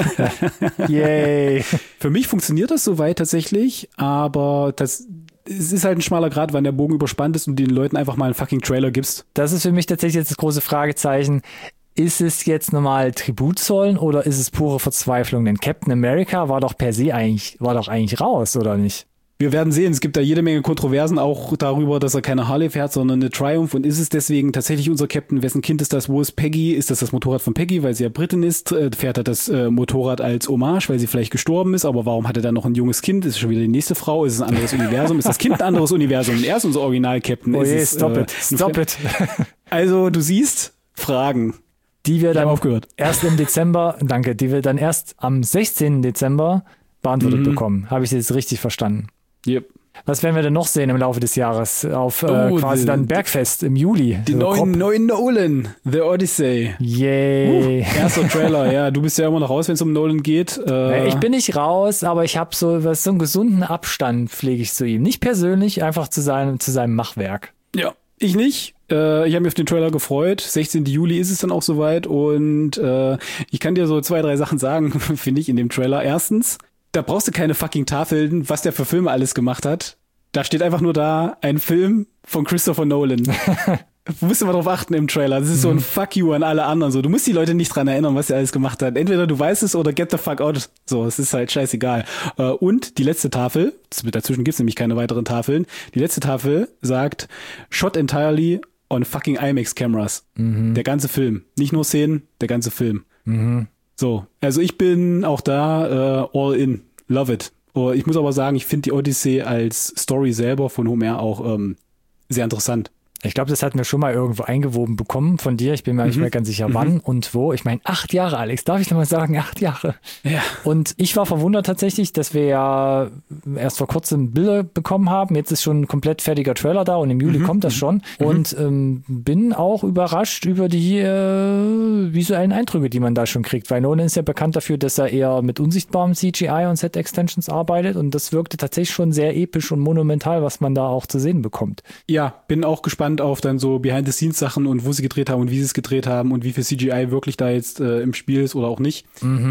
Speaker 1: Yay.
Speaker 2: Für mich funktioniert das soweit tatsächlich, aber es ist halt ein schmaler Grad, wann der Bogen überspannt ist und den Leuten einfach mal einen fucking Trailer gibst.
Speaker 1: Das ist für mich tatsächlich jetzt das große Fragezeichen. Ist es jetzt normal Tribut zollen oder ist es pure Verzweiflung? Denn Captain America war doch per se eigentlich raus, oder nicht?
Speaker 2: Wir werden sehen, es gibt da jede Menge Kontroversen auch darüber, dass er keine Harley fährt, sondern eine Triumph. Und ist es deswegen tatsächlich unser Captain? Wessen Kind ist das? Wo ist Peggy? Ist das Motorrad von Peggy, weil sie ja Britin ist? Fährt er das Motorrad als Hommage, weil sie vielleicht gestorben ist? Aber warum hat er dann noch ein junges Kind? Ist es schon wieder die nächste Frau? Ist es ein anderes Universum? Ist das Kind ein anderes Universum? Und er ist unser Original-Captain.
Speaker 1: Oh je, stop it.
Speaker 2: Also du siehst, Fragen.
Speaker 1: Die wir dann
Speaker 2: aufgehört.
Speaker 1: Erst im Dezember, die wir dann erst am 16. Dezember beantwortet bekommen. Habe ich das jetzt richtig verstanden?
Speaker 2: Yep.
Speaker 1: Was werden wir denn noch sehen im Laufe des Jahres? Auf quasi dann Bergfest im Juli.
Speaker 2: Die neuen Nolan, The Odyssey.
Speaker 1: Yay.
Speaker 2: Erster Trailer, ja. Du bist ja immer noch raus, wenn es um Nolan geht.
Speaker 1: Ich bin nicht raus, aber ich habe so einen gesunden Abstand, pflege ich zu ihm. Nicht persönlich, einfach zu seinem Machwerk.
Speaker 2: Ja, ich nicht. Ich habe mich auf den Trailer gefreut. 16. Juli ist es dann auch soweit. Und ich kann dir so 2, 3 Sachen sagen, finde ich, in dem Trailer. Erstens, da brauchst du keine fucking Tafeln, was der für Filme alles gemacht hat. Da steht einfach nur da, ein Film von Christopher Nolan. Du musst immer drauf achten im Trailer. Das ist so ein Fuck you an alle anderen. So, du musst die Leute nicht dran erinnern, was er alles gemacht hat. Entweder du weißt es oder get the fuck out. So, es ist halt scheißegal. Und die letzte Tafel, dazwischen gibt's nämlich keine weiteren Tafeln. Die letzte Tafel sagt, shot entirely on fucking IMAX cameras. Der ganze Film. Nicht nur Szenen, der ganze Film. So, also ich bin auch da all in. Love it. Ich muss aber sagen, ich finde die Odyssey als Story selber von Homer auch sehr interessant.
Speaker 1: Ich glaube, das hatten wir schon mal irgendwo eingewoben bekommen von dir. Ich bin mir nicht mehr ganz sicher, wann und wo. Ich meine, 8 Jahre, Alex. Darf ich nochmal sagen? 8 Jahre.
Speaker 2: Ja.
Speaker 1: Und ich war verwundert tatsächlich, dass wir ja erst vor kurzem Bilder bekommen haben. Jetzt ist schon ein komplett fertiger Trailer da und im Juli kommt das schon. Und bin auch überrascht über die visuellen Eindrücke, die man da schon kriegt. Weil Nolan ist ja bekannt dafür, dass er eher mit unsichtbarem CGI und Set-Extensions arbeitet. Und das wirkte tatsächlich schon sehr episch und monumental, was man da auch zu sehen bekommt.
Speaker 2: Ja, bin auch gespannt auf dann so Behind-the-Scenes-Sachen und wo sie gedreht haben und wie sie es gedreht haben und wie viel CGI wirklich da jetzt im Spiel ist oder auch nicht.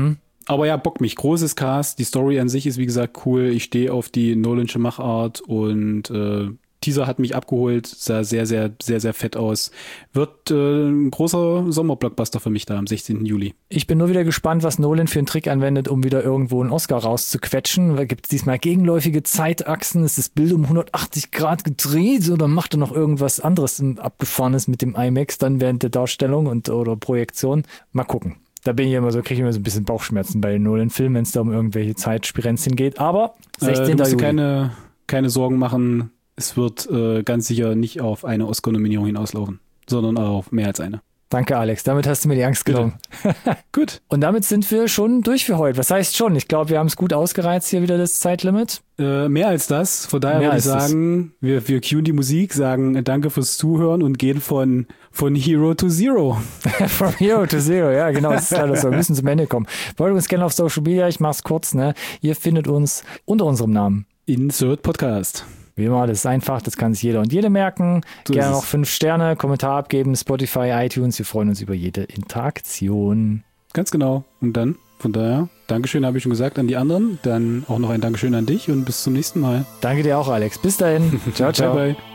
Speaker 2: Aber ja, bockt mich. Großes Cast. Die Story an sich ist, wie gesagt, cool. Ich stehe auf die Nolansche Machart und Teaser hat mich abgeholt. Sah sehr, sehr, sehr, sehr fett aus. Wird ein großer Sommerblockbuster für mich da am 16. Juli.
Speaker 1: Ich bin nur wieder gespannt, was Nolan für einen Trick anwendet, um wieder irgendwo einen Oscar rauszuquetschen. Gibt es diesmal gegenläufige Zeitachsen? Ist das Bild um 180 Grad gedreht oder macht er noch irgendwas anderes Abgefahrenes mit dem IMAX dann während der Darstellung oder Projektion? Mal gucken. Da bin ich immer so, kriege ich immer so ein bisschen Bauchschmerzen bei den Nolan-Filmen, wenn es da um irgendwelche Zeitspirenzien geht. Aber 16.
Speaker 2: Du musst
Speaker 1: Juli.
Speaker 2: keine Sorgen machen. Es wird ganz sicher nicht auf eine Oscar-Nominierung hinauslaufen, sondern auf mehr als eine.
Speaker 1: Danke, Alex. Damit hast du mir die Angst genommen.
Speaker 2: Gut.
Speaker 1: Und damit sind wir schon durch für heute. Was heißt schon? Ich glaube, wir haben es gut ausgereizt hier wieder, das Zeitlimit.
Speaker 2: Mehr als das. Von daher würde ich sagen, wir cueen die Musik, sagen danke fürs Zuhören und gehen von Hero to Zero.
Speaker 1: From Hero to Zero, ja, genau. Das ist leider so. Wir müssen zum Ende kommen. Folgt uns gerne auf Social Media. Ich mach's kurz, ne? Ihr findet uns unter unserem Namen.
Speaker 2: Insert Podcast.
Speaker 1: Wie immer, das ist einfach, das kann sich jeder und jede merken. So gerne noch 5 Sterne, Kommentar abgeben, Spotify, iTunes. Wir freuen uns über jede Interaktion.
Speaker 2: Ganz genau. Und dann, von daher, Dankeschön habe ich schon gesagt an die anderen. Dann auch noch ein Dankeschön an dich und bis zum nächsten Mal.
Speaker 1: Danke dir auch, Alex. Bis dahin. Ciao, ciao.
Speaker 2: Bye, bye.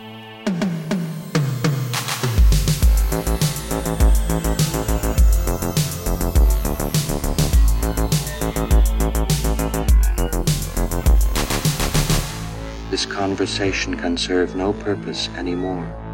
Speaker 3: This conversation can serve no purpose anymore.